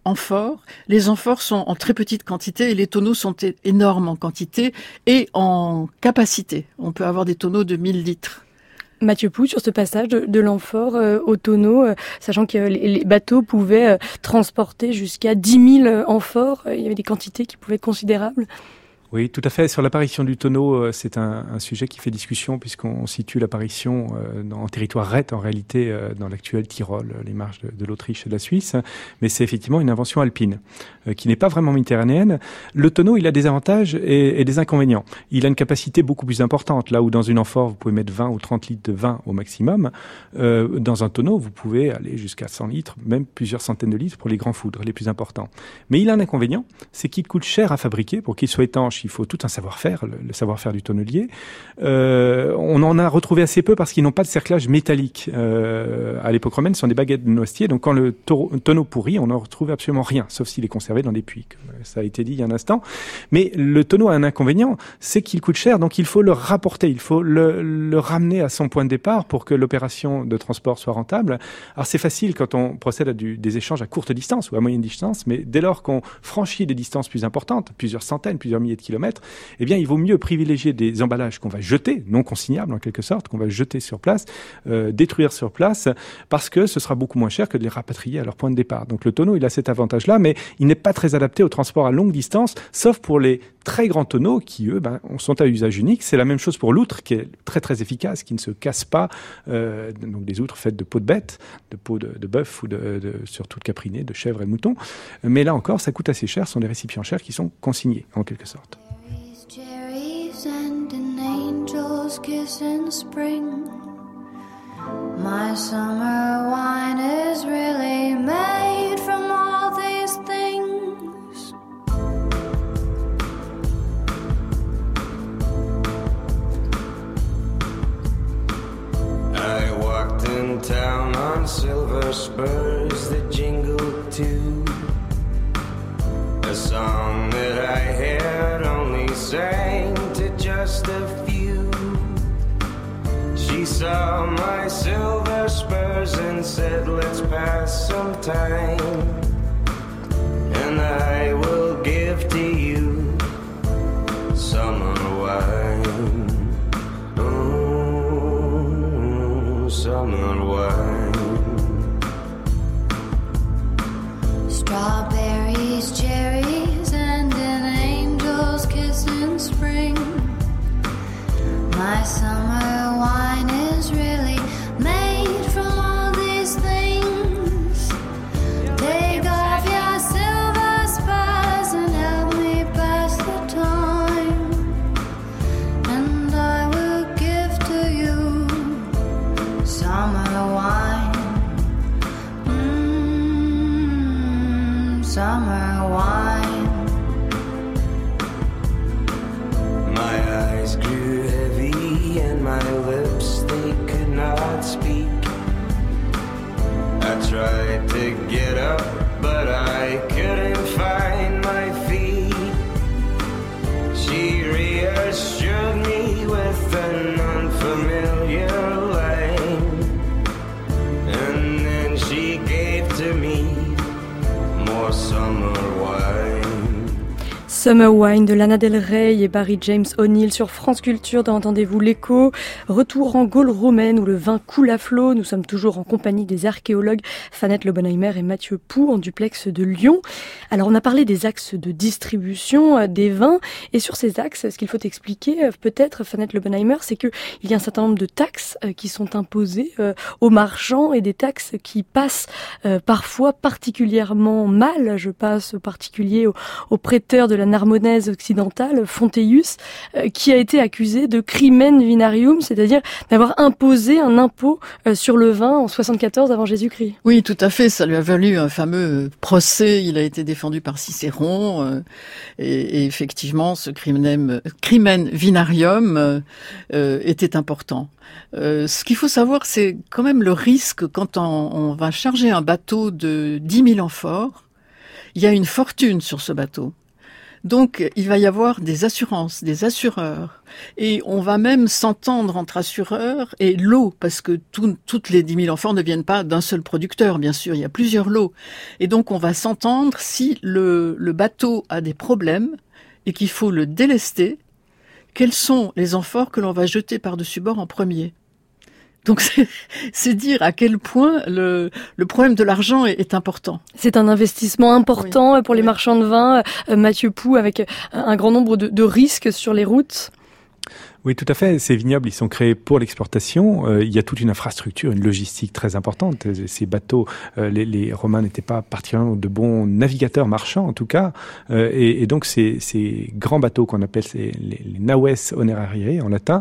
amphores. Les amphores sont en très petite quantité et les tonneaux sont é- énormes en quantité et en capacité. On peut avoir des tonneaux de mille litres. Mathieu Pou, sur ce passage de, de l'amphore euh, au tonneau, euh, sachant que les, les bateaux pouvaient euh, transporter jusqu'à dix mille amphores, euh, il y avait des quantités qui pouvaient être considérables. Oui, tout à fait. Sur l'apparition du tonneau, c'est un, un sujet qui fait discussion puisqu'on situe l'apparition euh, dans, en territoire rhéte, en réalité, euh, dans l'actuel Tyrol, les marges de, de l'Autriche et de la Suisse. Mais c'est effectivement une invention alpine euh, qui n'est pas vraiment méditerranéenne. Le tonneau, il a des avantages et, et des inconvénients. Il a une capacité beaucoup plus importante. Là où dans une amphore, vous pouvez mettre vingt ou trente litres de vin au maximum, euh, dans un tonneau, vous pouvez aller jusqu'à cent litres, même plusieurs centaines de litres pour les grands foudres, les plus importants. Mais il a un inconvénient, c'est qu'il coûte cher à fabriquer pour qu'il soit étanche. Il faut tout un savoir-faire, le, le savoir-faire du tonnelier. Euh, on en a retrouvé assez peu parce qu'ils n'ont pas de cerclage métallique. Euh, à l'époque romaine, ce sont des baguettes de noisetier. Donc quand le taureau, tonneau pourrit, on n'en retrouve absolument rien, sauf s'il est conservé dans des puits, comme ça a été dit il y a un instant. Mais le tonneau a un inconvénient, c'est qu'il coûte cher, donc il faut le rapporter, il faut le, le ramener à son point de départ pour que l'opération de transport soit rentable. Alors c'est facile quand on procède à du, des échanges à courte distance ou à moyenne distance, mais dès lors qu'on franchit des distances plus importantes, plusieurs centaines, plusieurs milliers de kilomètres, eh bien, il vaut mieux privilégier des emballages qu'on va jeter, non consignables en quelque sorte, qu'on va jeter sur place, euh, détruire sur place, parce que ce sera beaucoup moins cher que de les rapatrier à leur point de départ. Donc le tonneau, il a cet avantage-là, mais il n'est pas très adapté au transport à longue distance, sauf pour les très grands tonneaux qui, eux, ben, sont à usage unique. C'est la même chose pour l'outre, qui est très très efficace, qui ne se casse pas. Euh, donc des outres faites de peau de bête, de peau de, de bœuf ou de, de, surtout de capriné, de chèvre et de mouton. Mais là encore, ça coûte assez cher. Ce sont des récipients chers qui sont consignés, en quelque sorte. And an angel's kiss in spring. My summer wine is really made from all these things. I walked in town on silver spurs that jingled too. A song that I had only sang to just a few. She saw my silver spurs and said, let's pass some time, and I will give to you summer wine. Oh, summer wine. Strawberries, cherries, and an angel's kiss in spring. My summer wine is really made from all these things. Take off your silver spurs and help me pass the time, and I will give to you summer wine. Mmm, summer wine. My eyes grew heavy and my lips, they could not speak. I tried to get up, but I couldn't find my feet. She reassured me with an unfamiliar line, and then she gave to me more summer wine. Summer Wine de Lana Del Rey et Barry James O'Neill sur France Culture dans Entendez-vous l'écho. Retour en Gaule romaine où le vin coule à flot. Nous sommes toujours en compagnie des archéologues Fanette Lobenheimer et Mathieu Pou en duplex de Lyon. Alors on a parlé des axes de distribution des vins et sur ces axes, ce qu'il faut expliquer peut-être Fanette Lobenheimer, c'est que il y a un certain nombre de taxes qui sont imposées aux marchands et des taxes qui passent parfois particulièrement mal. Je passe au particulier aux, aux prêteurs de la Narbonnaise occidentale, Fonteius, euh, qui a été accusé de crimen vinarium, c'est-à-dire d'avoir imposé un impôt euh, sur le vin en soixante-quatorze avant Jésus-Christ. Oui, tout à fait. Ça lui a valu un fameux procès. Il a été défendu par Cicéron. Euh, et, et effectivement, ce crimen, crimen vinarium euh, euh, était important. Euh, ce qu'il faut savoir, c'est quand même le risque quand on, on va charger un bateau de dix mille amphores. Il y a une fortune sur ce bateau. Donc, il va y avoir des assurances, des assureurs. Et on va même s'entendre entre assureurs et lots, parce que tout, toutes les dix mille amphores ne viennent pas d'un seul producteur, bien sûr, il y a plusieurs lots. Et donc, on va s'entendre si le, le bateau a des problèmes et qu'il faut le délester, quels sont les amphores que l'on va jeter par-dessus bord en premier. Donc c'est, c'est dire à quel point le, le problème de l'argent est, est important. C'est un investissement important oui. pour les oui. marchands de vin. Euh, Mathieu Pou, avec un grand nombre de, de risques sur les routes. Oui, tout à fait. Ces vignobles, ils sont créés pour l'exportation. Euh, il y a toute une infrastructure, une logistique très importante. Ces bateaux, euh, les, les Romains n'étaient pas particulièrement de bons navigateurs marchands, en tout cas. Euh, et, et donc, ces, ces grands bateaux qu'on appelle ces, les, les naves onerariae en latin,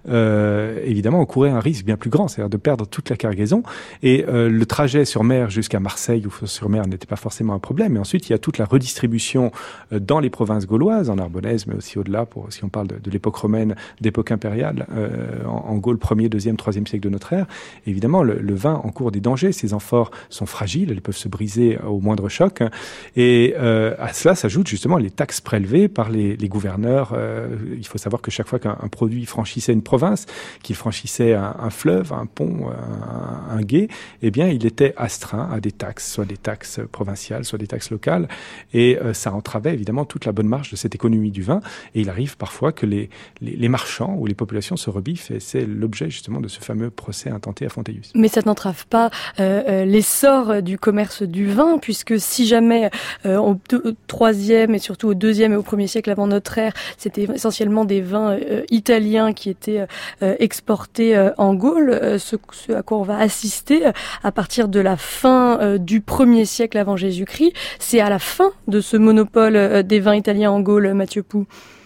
euh, évidemment, on courait un risque bien plus grand, c'est-à-dire de perdre toute la cargaison. Et euh, le trajet sur mer jusqu'à Marseille ou sur mer n'était pas forcément un problème. Et ensuite, il y a toute la redistribution euh, dans les provinces gauloises, en Narbonnaise, mais aussi au-delà, pour si on parle de, de l'époque romaine, d'époque impériale, euh, en, en Gaule, premier, deuxième, troisième siècle de notre ère. Évidemment, le, le vin encourt des dangers. Ces amphores sont fragiles, elles peuvent se briser au moindre choc. Et euh, à cela s'ajoutent justement les taxes prélevées par les, les gouverneurs. Euh, il faut savoir que chaque fois qu'un produit franchissait une province, qu'il franchissait un, un fleuve, un pont, un, un gué, eh bien, il était astreint à des taxes, soit des taxes provinciales, soit des taxes locales. Et euh, ça entravait évidemment toute la bonne marche de cette économie du vin. Et il arrive parfois que les, les, les marchands où les populations se rebiffent, et c'est l'objet justement de ce fameux procès intenté à Fonteius. Mais ça n'entrave pas euh, l'essor du commerce du vin, puisque si jamais euh, au, au troisième et surtout au deuxième et au premier siècle avant notre ère, c'était essentiellement des vins euh, italiens qui étaient euh, exportés euh, en Gaule, euh, ce, ce à quoi on va assister euh, à partir de la fin euh, du premier siècle avant Jésus-Christ, c'est à la fin de ce monopole euh, des vins italiens en Gaule, Mathieu Pou.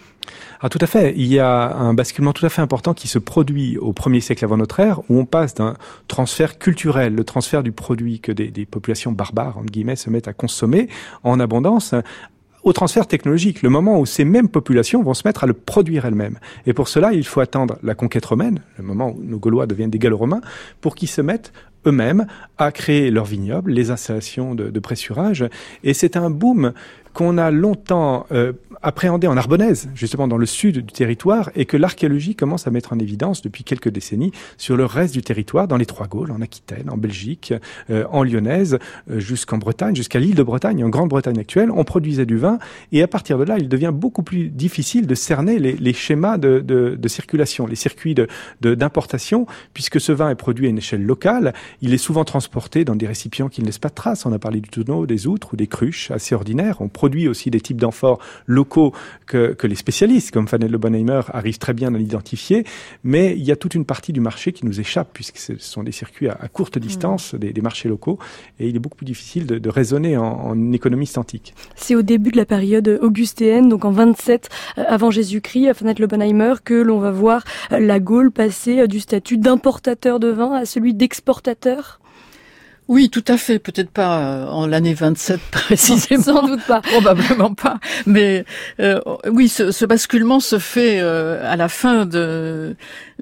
Ah, tout à fait. Il y a un basculement tout à fait important qui se produit au premier siècle avant notre ère, où on passe d'un transfert culturel, le transfert du produit que des, des populations barbares, entre guillemets, se mettent à consommer en abondance, au transfert technologique, le moment où ces mêmes populations vont se mettre à le produire elles-mêmes. Et pour cela, il faut attendre la conquête romaine, le moment où nos Gaulois deviennent des Gallo-Romains, pour qu'ils se mettent eux-mêmes à créer leurs vignobles, les installations de, de pressurage. Et c'est un boom qu'on a longtemps euh, appréhendé en Narbonnaise, justement dans le sud du territoire, et que l'archéologie commence à mettre en évidence depuis quelques décennies sur le reste du territoire, dans les Trois Gaules, en Aquitaine, en Belgique, euh, en Lyonnaise, euh, jusqu'en Bretagne, jusqu'à l'île de Bretagne, en Grande-Bretagne actuelle. On produisait du vin, et à partir de là, il devient beaucoup plus difficile de cerner les, les schémas de, de, de circulation, les circuits de, de, d'importation, puisque ce vin est produit à une échelle locale. Il est souvent transporté dans des récipients qui ne laissent pas de traces. On a parlé du tonneau, des outres ou des cruches assez ordinaires. On produit aussi des types d'amphores locaux que, que les spécialistes, comme Fanel Le Bonheimer, arrivent très bien à l'identifier. Mais il y a toute une partie du marché qui nous échappe, puisque ce sont des circuits à, à courte distance, mmh. des, des marchés locaux. Et il est beaucoup plus difficile de, de raisonner en, en économiste antique. C'est au début de la période augustéenne, donc en vingt-sept avant Jésus-Christ, à Fanel Le Bonheimer, que l'on va voir la Gaule passer du statut d'importateur de vin à celui d'exportateur. Oui, tout à fait. Peut-être pas en l'année vingt-sept précisément. Sans doute pas. Probablement pas. Mais euh, oui, ce, ce basculement se fait euh, à la fin de,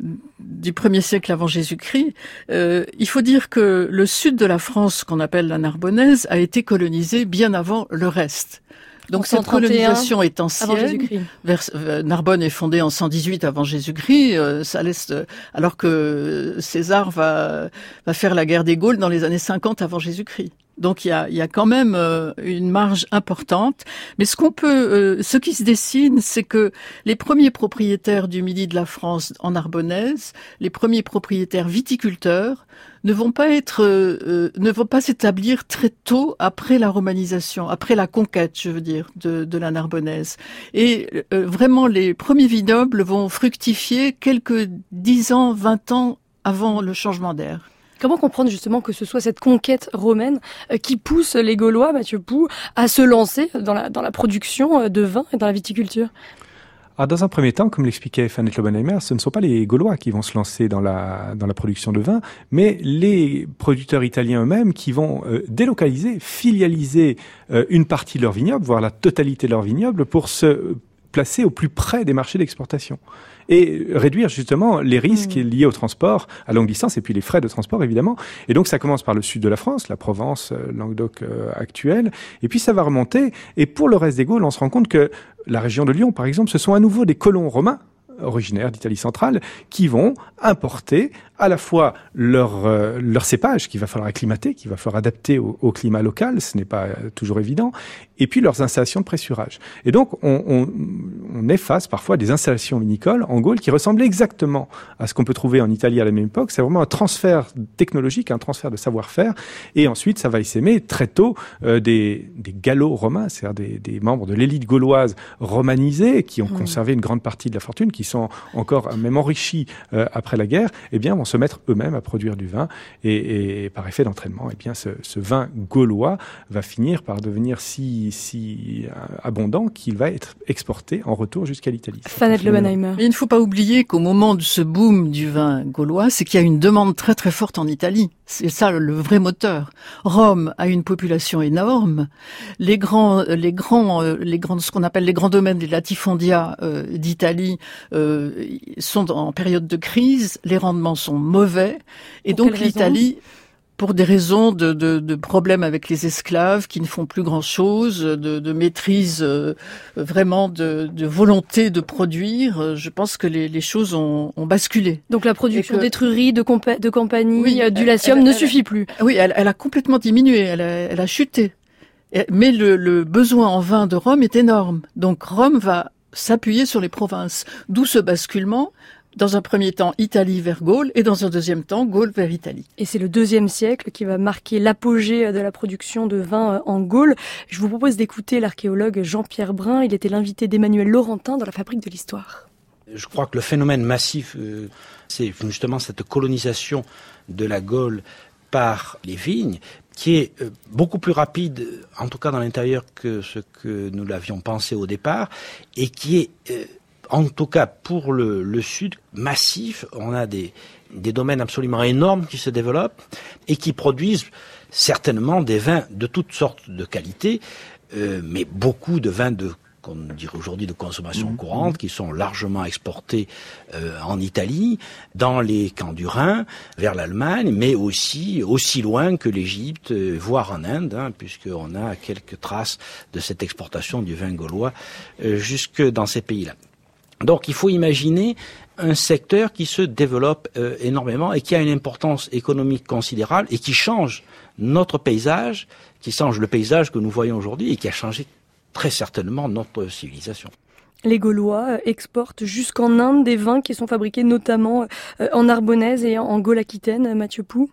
du premier siècle avant Jésus-Christ. Euh, il faut dire que le sud de la France, qu'on appelle la Narbonnaise, a été colonisé bien avant le reste. Donc cette colonisation est ancienne. Vers, euh, Narbonne est fondée en cent dix-huit avant Jésus-Christ. Euh, ça laisse, euh, alors que César va va faire la guerre des Gaules dans les années cinquante avant Jésus-Christ. Donc il y a il y a quand même euh, une marge importante. Mais ce qu'on peut, euh, ce qui se dessine, c'est que les premiers propriétaires du midi de la France en Narbonnaise, les premiers propriétaires viticulteurs, ne vont pas être, euh, ne vont pas s'établir très tôt après la romanisation, après la conquête, je veux dire, de, de la Narbonnaise. Et euh, vraiment, les premiers vignobles vont fructifier quelques dix ans, vingt ans avant le changement d'ère. Comment comprendre justement que ce soit cette conquête romaine qui pousse les Gaulois, Mathieu Pou, à se lancer dans la, dans la production de vin et dans la viticulture ? Alors, dans un premier temps, comme l'expliquait Fanel Le Bonheimer, ce ne sont pas les Gaulois qui vont se lancer dans la, dans la production de vin, mais les producteurs italiens eux-mêmes qui vont euh, délocaliser, filialiser euh, une partie de leur vignoble, voire la totalité de leur vignoble, pour se placés au plus près des marchés d'exportation et réduire justement les risques mmh. liés au transport à longue distance et puis les frais de transport évidemment. Et donc ça commence par le sud de la France, la Provence, euh, Languedoc euh, actuel, et puis ça va remonter. Et pour le reste des Gaules, on se rend compte que la région de Lyon, par exemple, ce sont à nouveau des colons romains originaires d'Italie centrale qui vont importer à la fois leur euh, leur cépage qu'il va falloir acclimater, qu'il va falloir adapter au, au climat local, ce n'est pas euh, toujours évident, et puis leurs installations de pressurage. Et donc on, on, on est face parfois à des installations vinicoles en Gaule qui ressemblent exactement à ce qu'on peut trouver en Italie à la même époque. C'est vraiment un transfert technologique, un transfert de savoir-faire, et ensuite ça va essaimer très tôt euh, des, des gallo-romains, c'est-à-dire des, des membres de l'élite gauloise romanisée qui ont mmh. conservé une grande partie de la fortune, qui sont encore même enrichis euh, après la guerre, eh bien vont se mettre eux-mêmes à produire du vin et, et par effet d'entraînement, eh bien ce, ce vin gaulois va finir par devenir si, si abondant qu'il va être exporté en retour jusqu'à l'Italie. Fanette Lobenheimer. Mais il ne faut pas oublier qu'au moment de ce boom du vin gaulois, c'est qu'il y a une demande très très forte en Italie. C'est ça le vrai moteur. Rome a une population énorme. Les grands, les grands, les grands, ce qu'on appelle les grands domaines, les latifondia euh, d'Italie euh, sont en période de crise. Les rendements sont mauvais, et pour donc l'Italie, pour des raisons de, de, de problèmes avec les esclaves qui ne font plus grand-chose, de, de maîtrise euh, vraiment de, de volonté de produire, je pense que les, les choses ont, ont basculé. Donc la production que, d'étruries, de, compa- de compagnie, oui, euh, du latium ne elle, suffit plus. Oui, elle, elle a complètement diminué, elle a, elle a chuté. Mais le, le besoin en vin de Rome est énorme. Donc Rome va s'appuyer sur les provinces. D'où ce basculement. Dans un premier temps, Italie vers Gaule, et dans un deuxième temps, Gaule vers Italie. Et c'est le deuxième siècle qui va marquer l'apogée de la production de vin en Gaule. Je vous propose d'écouter l'archéologue Jean-Pierre Brun. Il était l'invité d'Emmanuel Laurentin dans la Fabrique de l'Histoire. Je crois que le phénomène massif, euh, c'est justement cette colonisation de la Gaule par les vignes, qui est euh, beaucoup plus rapide, en tout cas dans l'intérieur, que ce que nous l'avions pensé au départ, et qui est... Euh, en tout cas, pour le, le Sud, massif, on a des, des domaines absolument énormes qui se développent et qui produisent certainement des vins de toutes sortes de qualités, euh, mais beaucoup de vins de, qu'on dirait aujourd'hui de consommation mmh. courante, qui sont largement exportés euh, en Italie, dans les camps du Rhin, vers l'Allemagne, mais aussi aussi loin que l'Égypte, euh, voire en Inde, hein, puisqu'on a quelques traces de cette exportation du vin gaulois euh, jusque dans ces pays-là. Donc il faut imaginer un secteur qui se développe euh, énormément et qui a une importance économique considérable et qui change notre paysage, qui change le paysage que nous voyons aujourd'hui et qui a changé très certainement notre civilisation. Les Gaulois exportent jusqu'en Inde des vins qui sont fabriqués notamment en Narbonnaise et en Gaule-Aquitaine, Mathieu Pou.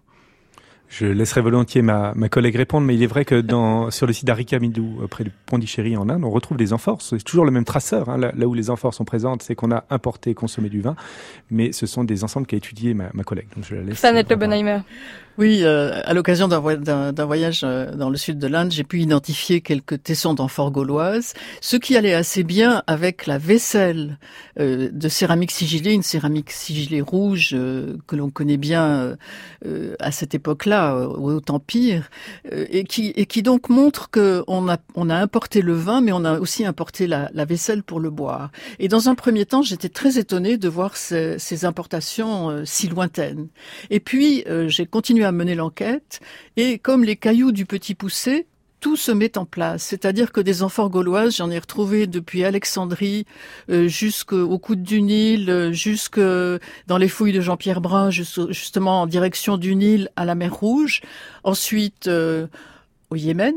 Je laisserai volontiers ma, ma collègue répondre, mais il est vrai que dans, sur le site d'Arikamidou, près de Pondichéry en Inde, on retrouve des amphores. C'est toujours le même traceur. Hein. Là, là où les amphores sont présentes, c'est qu'on a importé et consommé du vin, mais ce sont des ensembles qu'a étudié ma, ma collègue. Donc je la laisse. Fanette Lobenheimer. Oui, euh, à l'occasion d'un, voy- d'un, d'un voyage euh, dans le sud de l'Inde, j'ai pu identifier quelques tessons d'amphores gauloises, ce qui allait assez bien avec la vaisselle euh, de céramique sigillée, une céramique sigillée rouge euh, que l'on connaît bien euh, à cette époque-là, euh, au Haut Empire, euh, et qui et qui donc montre que on a on a importé le vin, mais on a aussi importé la, la vaisselle pour le boire. Et dans un premier temps, j'étais très étonnée de voir ces, ces importations euh, si lointaines. Et puis euh, j'ai continué à mener l'enquête, et comme les cailloux du Petit Poucet, tout se met en place. C'est-à-dire que des amphores gauloises, j'en ai retrouvé depuis Alexandrie euh, jusqu'au coude du Nil, euh, jusque dans les fouilles de Jean-Pierre Brun, juste, justement en direction du Nil à la mer Rouge. Ensuite, euh, au Yémen,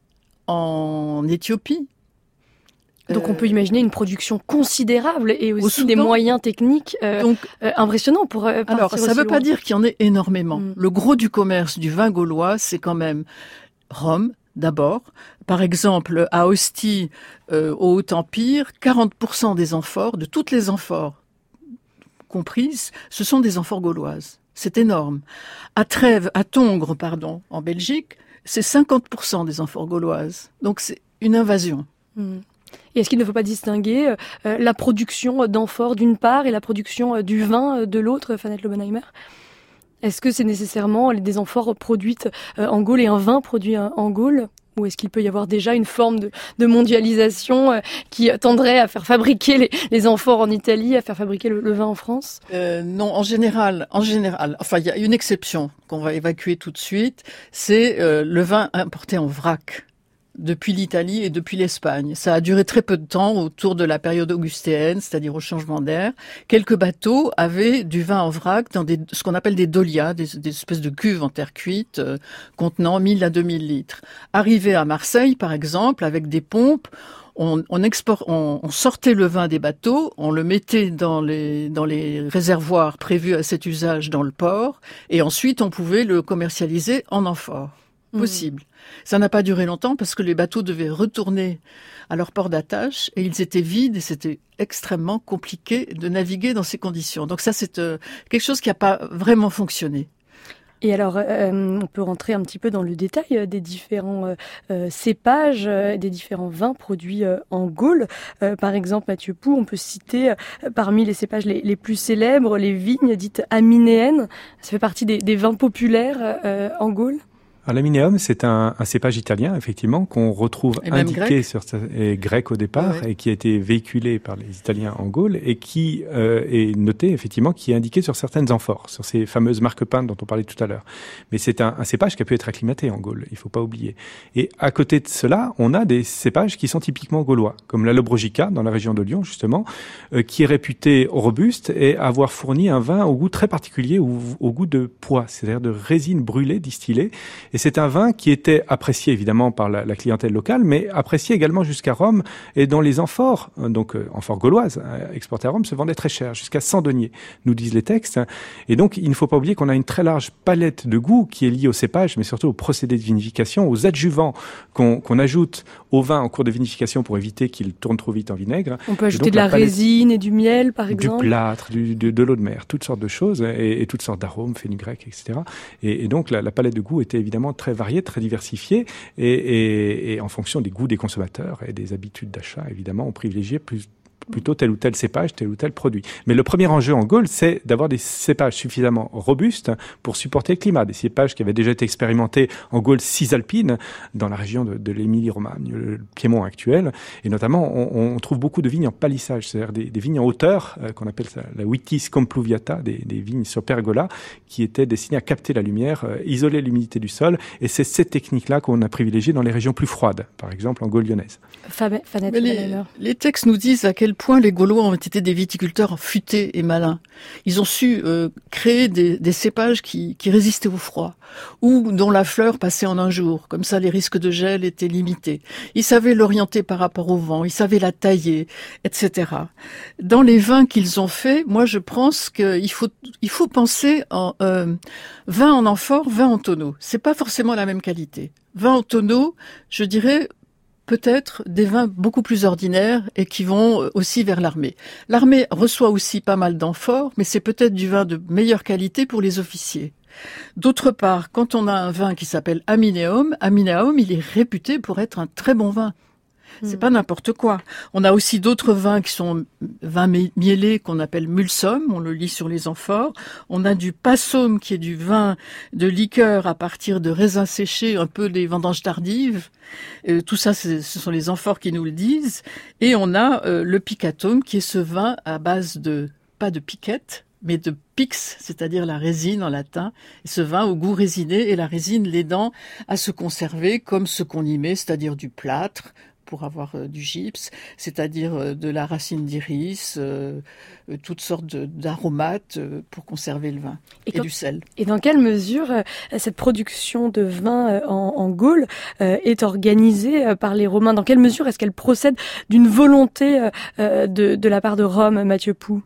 en Éthiopie. Donc on peut imaginer une production considérable et aussi des moyens techniques euh, Donc, euh, impressionnants pour euh, partir alors, ça ne veut loin. pas dire qu'il y en ait énormément. Mm. Le gros du commerce du vin gaulois, c'est quand même Rome, d'abord. Par exemple, à Ostie, euh, au Haut-Empire, quarante pour cent des amphores, de toutes les amphores comprises, ce sont des amphores gauloises. C'est énorme. À Trèves, à Tongres, pardon, en Belgique, c'est cinquante pour cent des amphores gauloises. Donc c'est une invasion. Mm. Et est-ce qu'il ne faut pas distinguer euh, la production d'amphores d'une part et la production euh, du vin euh, de l'autre, Fanette Lobenheimer ? Est-ce que c'est nécessairement des amphores produites euh, en Gaule et un vin produit euh, en Gaule ? Ou est-ce qu'il peut y avoir déjà une forme de, de mondialisation euh, qui tendrait à faire fabriquer les, les amphores en Italie, à faire fabriquer le, le vin en France? euh, Non, en général, en général, enfin il y a une exception qu'on va évacuer tout de suite, c'est euh, le vin importé en vrac depuis l'Italie et depuis l'Espagne. Ça a duré très peu de temps autour de la période augustéenne, c'est-à-dire au changement d'ère. Quelques bateaux avaient du vin en vrac dans des, ce qu'on appelle des dolias, des, des espèces de cuves en terre cuite euh, contenant mille à deux mille litres. Arrivés à Marseille, par exemple, avec des pompes, on, on, export, on, on sortait le vin des bateaux, on le mettait dans les, dans les réservoirs prévus à cet usage dans le port, et ensuite on pouvait le commercialiser en amphore. Possible. Mmh. Ça n'a pas duré longtemps parce que les bateaux devaient retourner à leur port d'attache et ils étaient vides et c'était extrêmement compliqué de naviguer dans ces conditions. Donc ça, c'est euh, quelque chose qui n'a pas vraiment fonctionné. Et alors, euh, on peut rentrer un petit peu dans le détail des différents euh, euh, cépages, euh, des différents vins produits euh, en Gaule. Euh, par exemple, Mathieu Pou, on peut citer euh, parmi les cépages les, les plus célèbres, les vignes dites aminéennes. Ça fait partie des, des vins populaires euh, en Gaule. L'aminéum, c'est un, un cépage italien, effectivement, qu'on retrouve et indiqué grec. sur et grec au départ, ouais. et qui a été véhiculé par les Italiens en Gaule, et qui euh, est noté, effectivement, qui est indiqué sur certaines amphores, sur ces fameuses marque-peintes dont on parlait tout à l'heure. Mais c'est un, un cépage qui a pu être acclimaté en Gaule, il faut pas oublier. Et à côté de cela, on a des cépages qui sont typiquement gaulois, comme la Lobrogica, dans la région de Lyon, justement, euh, qui est réputé robuste et avoir fourni un vin au goût très particulier, au, au goût de pois, c'est-à-dire de résine brûlée, distillée. Et c'est un vin qui était apprécié évidemment par la, la clientèle locale, mais apprécié également jusqu'à Rome et dont les amphores, donc euh, amphores gauloises euh, exportées à Rome, se vendaient très cher, jusqu'à cent deniers, nous disent les textes. Et donc il ne faut pas oublier qu'on a une très large palette de goûts qui est liée au cépage, mais surtout au procédé de vinification, aux adjuvants qu'on, qu'on ajoute au vin en cours de vinification pour éviter qu'il tourne trop vite en vinaigre. On peut ajouter de la, la résine et du miel, par exemple. Du plâtre, du, de, de l'eau de mer, toutes sortes de choses et, et toutes sortes d'arômes, fenugrec, et cetera. Et, et donc la, la palette de goûts était évidemment très variée, très diversifiée, et, et, et en fonction des goûts des consommateurs et des habitudes d'achat, évidemment, on privilégiait plus plutôt tel ou tel cépage, tel ou tel produit. Mais le premier enjeu en Gaule, c'est d'avoir des cépages suffisamment robustes pour supporter le climat. Des cépages qui avaient déjà été expérimentés en Gaule cisalpine, dans la région de, de l'Émilie-Romagne, le Piémont actuel. Et notamment, on, on trouve beaucoup de vignes en palissage, c'est-à-dire des, des vignes en hauteur, euh, qu'on appelle ça la Vitis compluviata, des, des vignes sur pergola, qui étaient destinées à capter la lumière, euh, isoler l'humidité du sol. Et c'est cette technique-là qu'on a privilégiée dans les régions plus froides, par exemple en Gaule lyonnaise. Fab- les, les textes nous disent à quel point les Gaulois ont été des viticulteurs futés et malins. Ils ont su euh, créer des, des cépages qui, qui résistaient au froid, ou dont la fleur passait en un jour. Comme ça, les risques de gel étaient limités. Ils savaient l'orienter par rapport au vent, ils savaient la tailler, et cetera. Dans les vins qu'ils ont faits, moi je pense qu'il faut, il faut penser en euh, vin en amphore, vin en tonneau. C'est pas forcément la même qualité. Vin en tonneau, je dirais, peut-être des vins beaucoup plus ordinaires et qui vont aussi vers l'armée. L'armée reçoit aussi pas mal d'amphores, mais c'est peut-être du vin de meilleure qualité pour les officiers. D'autre part, quand on a un vin qui s'appelle Aminéum, Aminéum, il est réputé pour être un très bon vin. C'est pas n'importe quoi. On a aussi d'autres vins qui sont vins miellés qu'on appelle mulsum, on le lit sur les amphores. On a du passum qui est du vin de liqueur à partir de raisins séchés, un peu des vendanges tardives. Euh, tout ça, ce sont les amphores qui nous le disent. Et on a euh, le picatum qui est ce vin à base de, pas de piquette, mais de pix, c'est-à-dire la résine en latin. Et ce vin au goût résiné et la résine l'aidant à se conserver comme ce qu'on y met, c'est-à-dire du plâtre, pour avoir euh, du gypse, c'est-à-dire euh, de la racine d'iris, euh, euh, toutes sortes de, d'aromates euh, pour conserver le vin et, et quand, du sel. Et dans quelle mesure euh, cette production de vin euh, en, en Gaule euh, est organisée euh, par les Romains? Dans quelle mesure est-ce qu'elle procède d'une volonté euh, de, de la part de Rome, Mathieu Pou?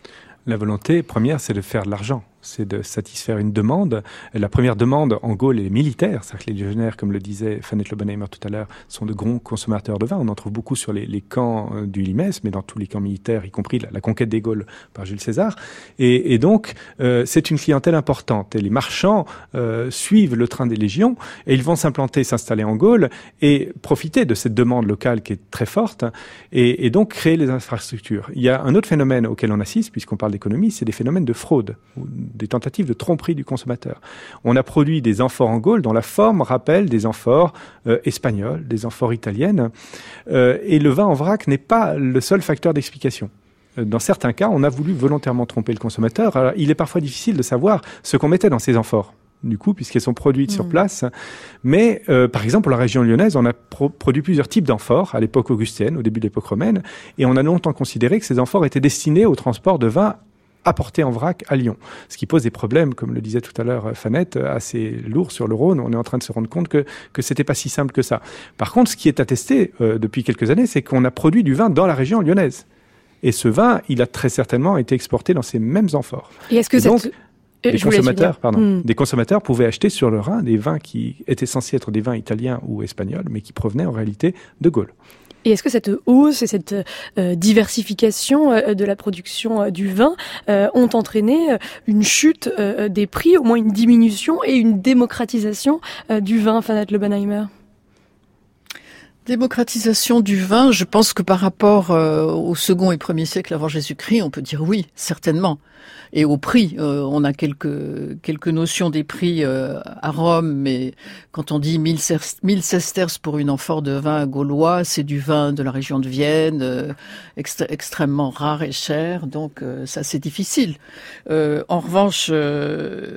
La volonté première, c'est de faire de l'argent. C'est de satisfaire une demande. La première demande en Gaule est militaire, c'est-à-dire que les légionnaires, comme le disait Fanette Lobenheimer tout à l'heure, sont de grands consommateurs de vin. On en trouve beaucoup sur les, les camps du Limès, mais dans tous les camps militaires, y compris la, la conquête des Gaules par Jules César. Et, et donc, euh, c'est une clientèle importante. Et les marchands euh, suivent le train des légions et ils vont s'implanter, s'installer en Gaule et profiter de cette demande locale qui est très forte et, et donc créer les infrastructures. Il y a un autre phénomène auquel on assiste, puisqu'on parle d'économie, c'est des phénomènes de fraude, des tentatives de tromperie du consommateur. On a produit des amphores en Gaule dont la forme rappelle des amphores euh, espagnoles, des amphores italiennes, euh, et le vin en vrac n'est pas le seul facteur d'explication. Dans certains cas, on a voulu volontairement tromper le consommateur. Alors, il est parfois difficile de savoir ce qu'on mettait dans ces amphores, du coup, puisqu'elles sont produites mmh. sur place. Mais, euh, par exemple, pour la région lyonnaise, on a pro- produit plusieurs types d'amphores à l'époque augustienne, au début de l'époque romaine, et on a longtemps considéré que ces amphores étaient destinés au transport de vin apporté en vrac à Lyon. Ce qui pose des problèmes, comme le disait tout à l'heure Fanette, assez lourds sur le Rhône. On est en train de se rendre compte que, que c'était pas si simple que ça. Par contre, ce qui est attesté euh, depuis quelques années, c'est qu'on a produit du vin dans la région lyonnaise. Et ce vin, il a très certainement été exporté dans ces mêmes amphores. Et est-ce que et donc, cette... des consommateurs, pardon, mmh. des consommateurs pouvaient acheter sur le Rhin des vins qui étaient censés être des vins italiens ou espagnols, mais qui provenaient en réalité de Gaule. Et est-ce que cette hausse et cette euh, diversification euh, de la production euh, du vin euh, ont entraîné euh, une chute euh, des prix, au moins une diminution et une démocratisation euh, du vin, Fanette Lobenheimer ? Démocratisation du vin, je pense que par rapport euh, au second et premier siècle avant Jésus-Christ, on peut dire oui, certainement. Et au prix, euh, on a quelques quelques notions des prix euh, à Rome, mais quand on dit mille sesterces pour une amphore de vin gaulois, c'est du vin de la région de Vienne, euh, extra- extrêmement rare et cher, donc euh, ça c'est difficile. Euh, en revanche, euh,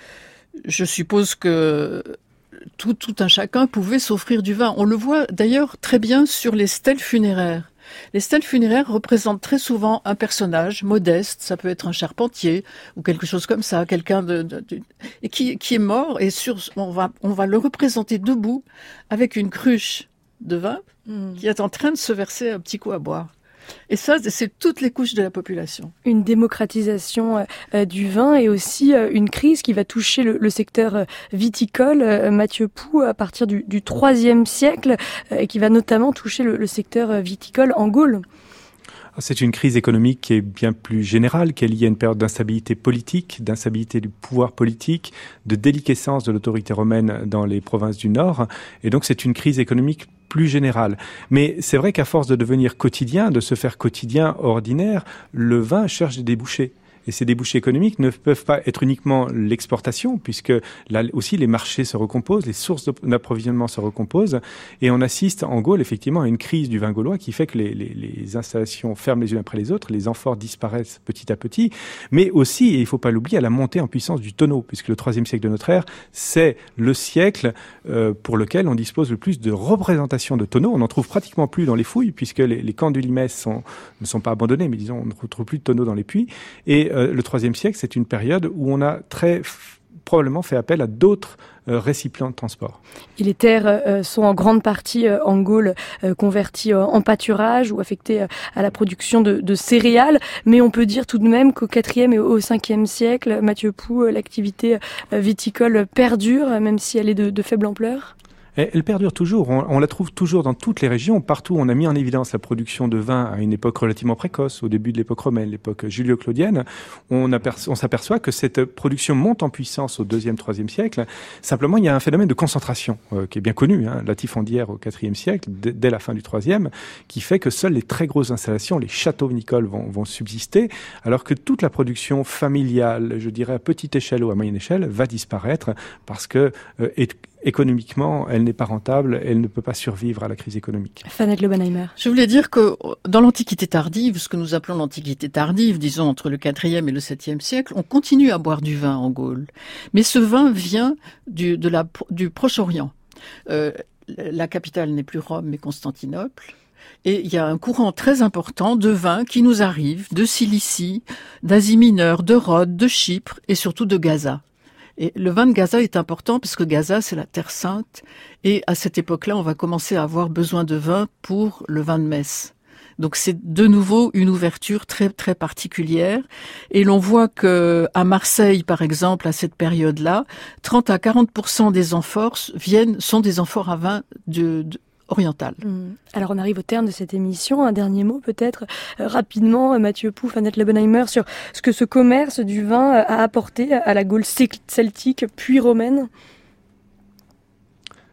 je suppose que Tout, tout un chacun pouvait s'offrir du vin. On le voit d'ailleurs très bien sur les stèles funéraires. Les stèles funéraires représentent très souvent un personnage modeste, ça peut être un charpentier ou quelque chose comme ça, quelqu'un de, de, de et qui, qui est mort et sur, on va, on va le représenter debout avec une cruche de vin mmh. qui est en train de se verser un petit coup à boire. Et ça, c'est toutes les couches de la population. Une démocratisation euh, du vin et aussi euh, une crise qui va toucher le, le secteur euh, viticole, euh, Mathieu Pou, à partir du, du troisième siècle, euh, et qui va notamment toucher le, le secteur euh, viticole en Gaule. C'est une crise économique qui est bien plus générale, qui est liée à une période d'instabilité politique, d'instabilité du pouvoir politique, de déliquescence de l'autorité romaine dans les provinces du Nord. Et donc c'est une crise économique plus générale. Mais c'est vrai qu'à force de devenir quotidien, de se faire quotidien, ordinaire, le vin cherche des débouchés. Et ces débouchés économiques ne peuvent pas être uniquement l'exportation, puisque là aussi les marchés se recomposent, les sources d'approvisionnement se recomposent, et on assiste en Gaule effectivement à une crise du vin gaulois qui fait que les, les, les installations ferment les unes après les autres, les amphores disparaissent petit à petit, mais aussi, et il ne faut pas l'oublier, à la montée en puissance du tonneau, puisque le troisième siècle de notre ère, c'est le siècle euh, pour lequel on dispose le plus de représentations de tonneaux. On n'en trouve pratiquement plus dans les fouilles, puisque les, les camps du Limès sont, ne sont pas abandonnés, mais disons on ne retrouve plus de tonneaux dans les puits, et Euh, le troisième siècle, c'est une période où on a très f- probablement fait appel à d'autres euh, récipients de transport. Et les terres euh, sont en grande partie euh, en Gaule euh, converties euh, en pâturage ou affectées euh, à la production de, de céréales, mais on peut dire tout de même qu'au quatrième et au cinquième siècle, Mathieu Pou, euh, l'activité euh, viticole perdure, euh, même si elle est de, de faible ampleur. Elle perdure toujours, on, on la trouve toujours dans toutes les régions. Partout, on a mis en évidence la production de vin à une époque relativement précoce, au début de l'époque romaine, l'époque julio-claudienne. On, aperço- on s'aperçoit que cette production monte en puissance au deuxième, troisième siècle. Simplement, il y a un phénomène de concentration euh, qui est bien connu, hein, latifondière au quatrième siècle, d- dès la fin du troisième, qui fait que seules les très grosses installations, les châteaux vinicoles vont, vont subsister, alors que toute la production familiale, je dirais à petite échelle ou à moyenne échelle, va disparaître parce que euh, et, économiquement, elle n'est pas rentable, elle ne peut pas survivre à la crise économique. Fanette Lobenheimer. Je voulais dire que dans l'Antiquité tardive, ce que nous appelons l'Antiquité tardive, disons entre le quatrième et le septième siècle, on continue à boire du vin en Gaule. Mais ce vin vient du, de la, du Proche-Orient. Euh, la capitale n'est plus Rome, mais Constantinople. Et il y a un courant très important de vin qui nous arrive de Cilicie, d'Asie mineure, de Rhodes, de Chypre et surtout de Gaza. Et le vin de Gaza est important parce que Gaza, c'est la Terre Sainte. Et à cette époque-là, on va commencer à avoir besoin de vin pour le vin de messe. Donc c'est de nouveau une ouverture très très particulière. Et l'on voit que à Marseille, par exemple, à cette période-là, trente à quarante pour cent des amphores viennent, sont des amphores à vin de, de orientale. Alors on arrive au terme de cette émission. Un dernier mot peut-être euh, rapidement, Mathieu Pou, Fanette Lobenheimer, sur ce que ce commerce du vin a apporté à la Gaule celtique puis romaine.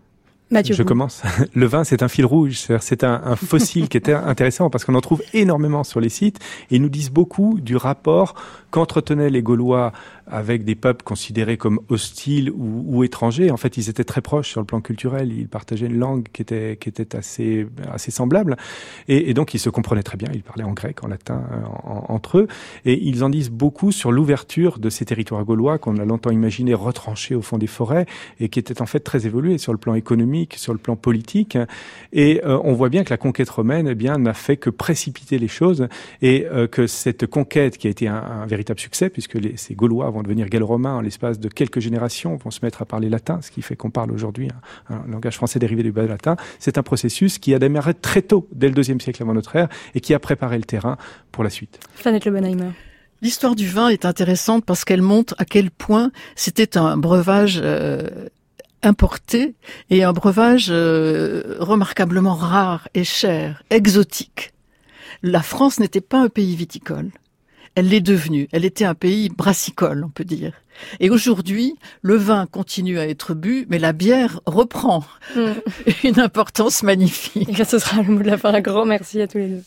Mathieu Je Bou. commence. Le vin, c'est un fil rouge. C'est-à-dire, c'est un, un fossile qui est intéressant parce qu'on en trouve énormément sur les sites et ils nous disent beaucoup du rapport qu'entretenaient les Gaulois avec des peuples considérés comme hostiles ou, ou étrangers. En fait, ils étaient très proches sur le plan culturel. Ils partageaient une langue qui était, qui était assez, assez semblable. Et, et donc, ils se comprenaient très bien. Ils parlaient en grec, en latin, en, entre eux. Et ils en disent beaucoup sur l'ouverture de ces territoires gaulois qu'on a longtemps imaginé retranchés au fond des forêts et qui étaient en fait très évolués sur le plan économique, sur le plan politique. Et euh, on voit bien que la conquête romaine, eh bien, n'a fait que précipiter les choses et euh, que cette conquête qui a été un, un véritable succès, puisque les, ces Gaulois vont devenir gallo-romains en l'espace de quelques générations, vont se mettre à parler latin, ce qui fait qu'on parle aujourd'hui un, un langage français dérivé du bas latin. C'est un processus qui a démarré très tôt, dès le deuxième siècle avant notre ère, et qui a préparé le terrain pour la suite. Fanette Le Bonheimer. L'histoire du vin est intéressante parce qu'elle montre à quel point c'était un breuvage euh, importé et un breuvage euh, remarquablement rare et cher, exotique. La France n'était pas un pays viticole. Elle l'est devenue. Elle était un pays brassicole, on peut dire. Et aujourd'hui, le vin continue à être bu, mais la bière reprend mmh. une importance magnifique. Et bien, ce sera le mot de la fin. Un grand merci à tous les deux.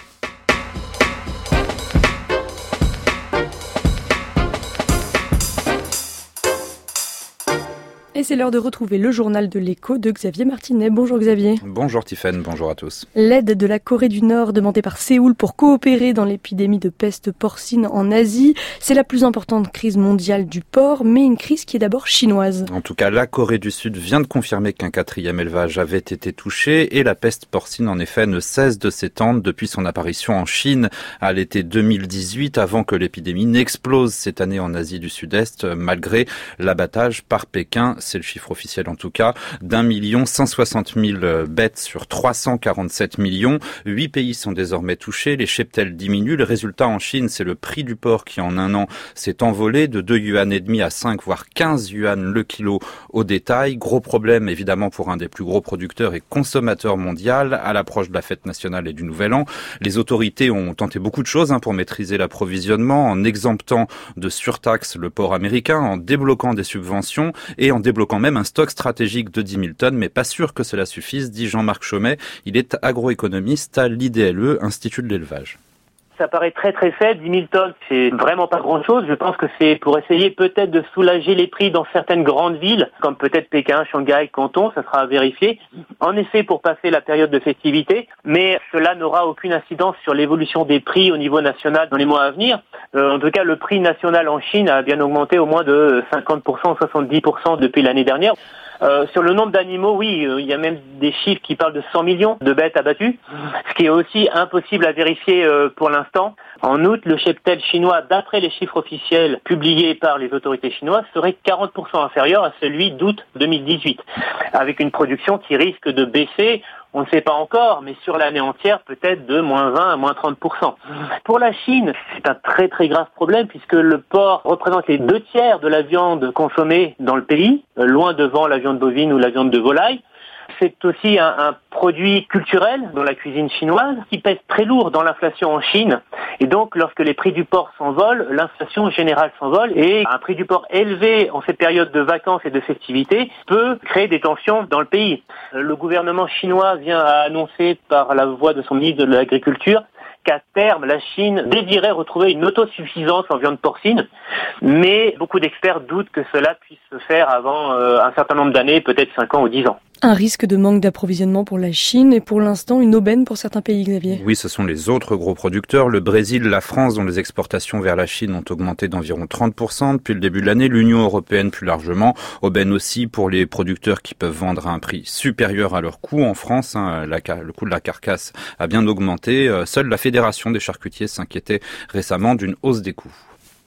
Et c'est l'heure de retrouver le journal de l'écho de Xavier Martinet. Bonjour Xavier. Bonjour Tiffaine, bonjour à tous. L'aide de la Corée du Nord demandée par Séoul pour coopérer dans l'épidémie de peste porcine en Asie. C'est la plus importante crise mondiale du porc, mais une crise qui est d'abord chinoise. En tout cas, la Corée du Sud vient de confirmer qu'un quatrième élevage avait été touché et la peste porcine, en effet, ne cesse de s'étendre depuis son apparition en Chine à l'été deux mille dix-huit, avant que l'épidémie n'explose cette année en Asie du Sud-Est, malgré l'abattage par Pékin. C'est le chiffre officiel en tout cas, d'un million cent soixante mille bêtes sur trois cent quarante-sept millions. Huit pays sont désormais touchés, les cheptels diminuent. Le résultat en Chine, c'est le prix du porc qui en un an s'est envolé de deux yuan et demi à cinq voire quinze yuan le kilo au détail. Gros problème évidemment pour un des plus gros producteurs et consommateurs mondial à l'approche de la fête nationale et du Nouvel An. Les autorités ont tenté beaucoup de choses hein, pour maîtriser l'approvisionnement en exemptant de surtaxes le porc américain, en débloquant des subventions et en débloquant même un stock stratégique de dix mille tonnes, mais pas sûr que cela suffise, dit Jean-Marc Chaumet. Il est agroéconomiste à l'I D L E, Institut de l'élevage. Ça paraît très très faible, dix mille tonnes, c'est vraiment pas grand chose. Je pense que c'est pour essayer peut-être de soulager les prix dans certaines grandes villes, comme peut-être Pékin, Shanghai, Canton, ça sera à vérifier. En effet, pour passer la période de festivité, mais cela n'aura aucune incidence sur l'évolution des prix au niveau national dans les mois à venir. Euh, en tout cas, le prix national en Chine a bien augmenté au moins de cinquante pour cent, soixante-dix pour cent depuis l'année dernière. Euh, sur le nombre d'animaux, oui, euh, il y a même des chiffres qui parlent de cent millions de bêtes abattues, ce qui est aussi impossible à vérifier euh, pour l'instant. En août, le cheptel chinois, d'après les chiffres officiels publiés par les autorités chinoises, serait quarante pour cent inférieur à celui d'août deux mille dix-huit, avec une production qui risque de baisser. On ne sait pas encore, mais sur l'année entière, peut-être de moins vingt à moins trente pour cent. Pour la Chine, c'est un très très grave problème puisque le porc représente les deux tiers de la viande consommée dans le pays, loin devant la viande bovine ou la viande de volaille. C'est aussi un, un produit culturel dans la cuisine chinoise qui pèse très lourd dans l'inflation en Chine. Et donc, lorsque les prix du porc s'envolent, l'inflation générale s'envole et un prix du porc élevé en cette période de vacances et de festivités peut créer des tensions dans le pays. Le gouvernement chinois vient à annoncer par la voix de son ministre de l'Agriculture qu'à terme, la Chine désirait retrouver une autosuffisance en viande porcine, mais beaucoup d'experts doutent que cela puisse se faire avant euh, un certain nombre d'années, peut-être cinq ans ou dix ans. Un risque de manque d'approvisionnement pour la Chine et pour l'instant une aubaine pour certains pays, Xavier. Oui, ce sont les autres gros producteurs, le Brésil, la France, dont les exportations vers la Chine ont augmenté d'environ trente pour cent depuis le début de l'année, l'Union européenne plus largement, aubaine aussi pour les producteurs qui peuvent vendre à un prix supérieur à leur coût. En France, hein, la, le coût de la carcasse a bien augmenté. Seule la Fédération des charcutiers s'inquiétait récemment d'une hausse des coûts.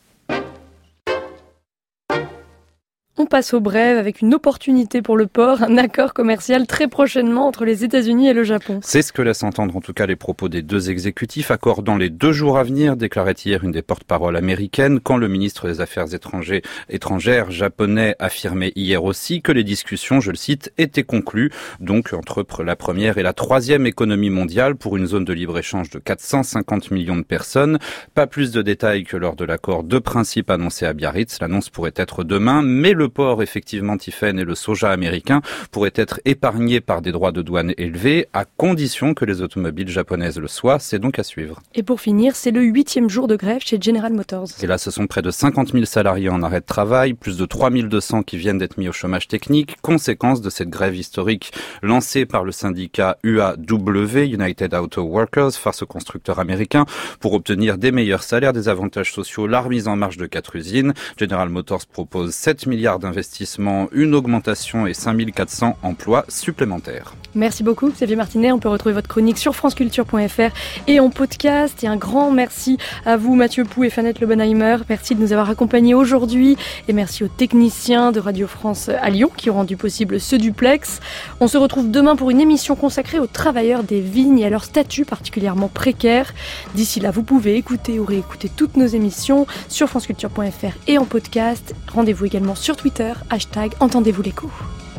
On passe au bref avec une opportunité pour le porc, un accord commercial très prochainement entre les États-Unis et le Japon. C'est ce que laissent entendre en tout cas les propos des deux exécutifs, accord dans les deux jours à venir, déclarait hier une des porte-paroles américaines, quand le ministre des Affaires étrangères, étrangères japonais affirmait hier aussi que les discussions, je le cite, étaient conclues, donc entre la première et la troisième économie mondiale pour une zone de libre-échange de quatre cent cinquante millions de personnes. Pas plus de détails que lors de l'accord de principe annoncé à Biarritz, l'annonce pourrait être demain, mais le porc, effectivement, Tiffaine, et le soja américain pourraient être épargnés par des droits de douane élevés, à condition que les automobiles japonaises le soient. C'est donc à suivre. Et pour finir, c'est le huitième jour de grève chez General Motors. Et là, ce sont près de cinquante mille salariés en arrêt de travail, plus de trois mille deux cents qui viennent d'être mis au chômage technique, conséquence de cette grève historique lancée par le syndicat U A W, United Auto Workers, face au constructeur américain, pour obtenir des meilleurs salaires, des avantages sociaux, la remise en marche de quatre usines. General Motors propose sept milliards d'investissements, une augmentation et cinq mille quatre cents emplois supplémentaires. Merci beaucoup Xavier Martinet, on peut retrouver votre chronique sur franceculture point f r et en podcast. Et un grand merci à vous Mathieu Pou et Fanette Lobenheimer, merci de nous avoir accompagnés aujourd'hui et merci aux techniciens de Radio France à Lyon qui ont rendu possible ce duplex. On se retrouve demain pour une émission consacrée aux travailleurs des vignes et à leur statut particulièrement précaire. D'ici là, vous pouvez écouter ou réécouter toutes nos émissions sur franceculture point f r et en podcast. Rendez-vous également sur Twitter, hashtag Entendez-vous l'écho.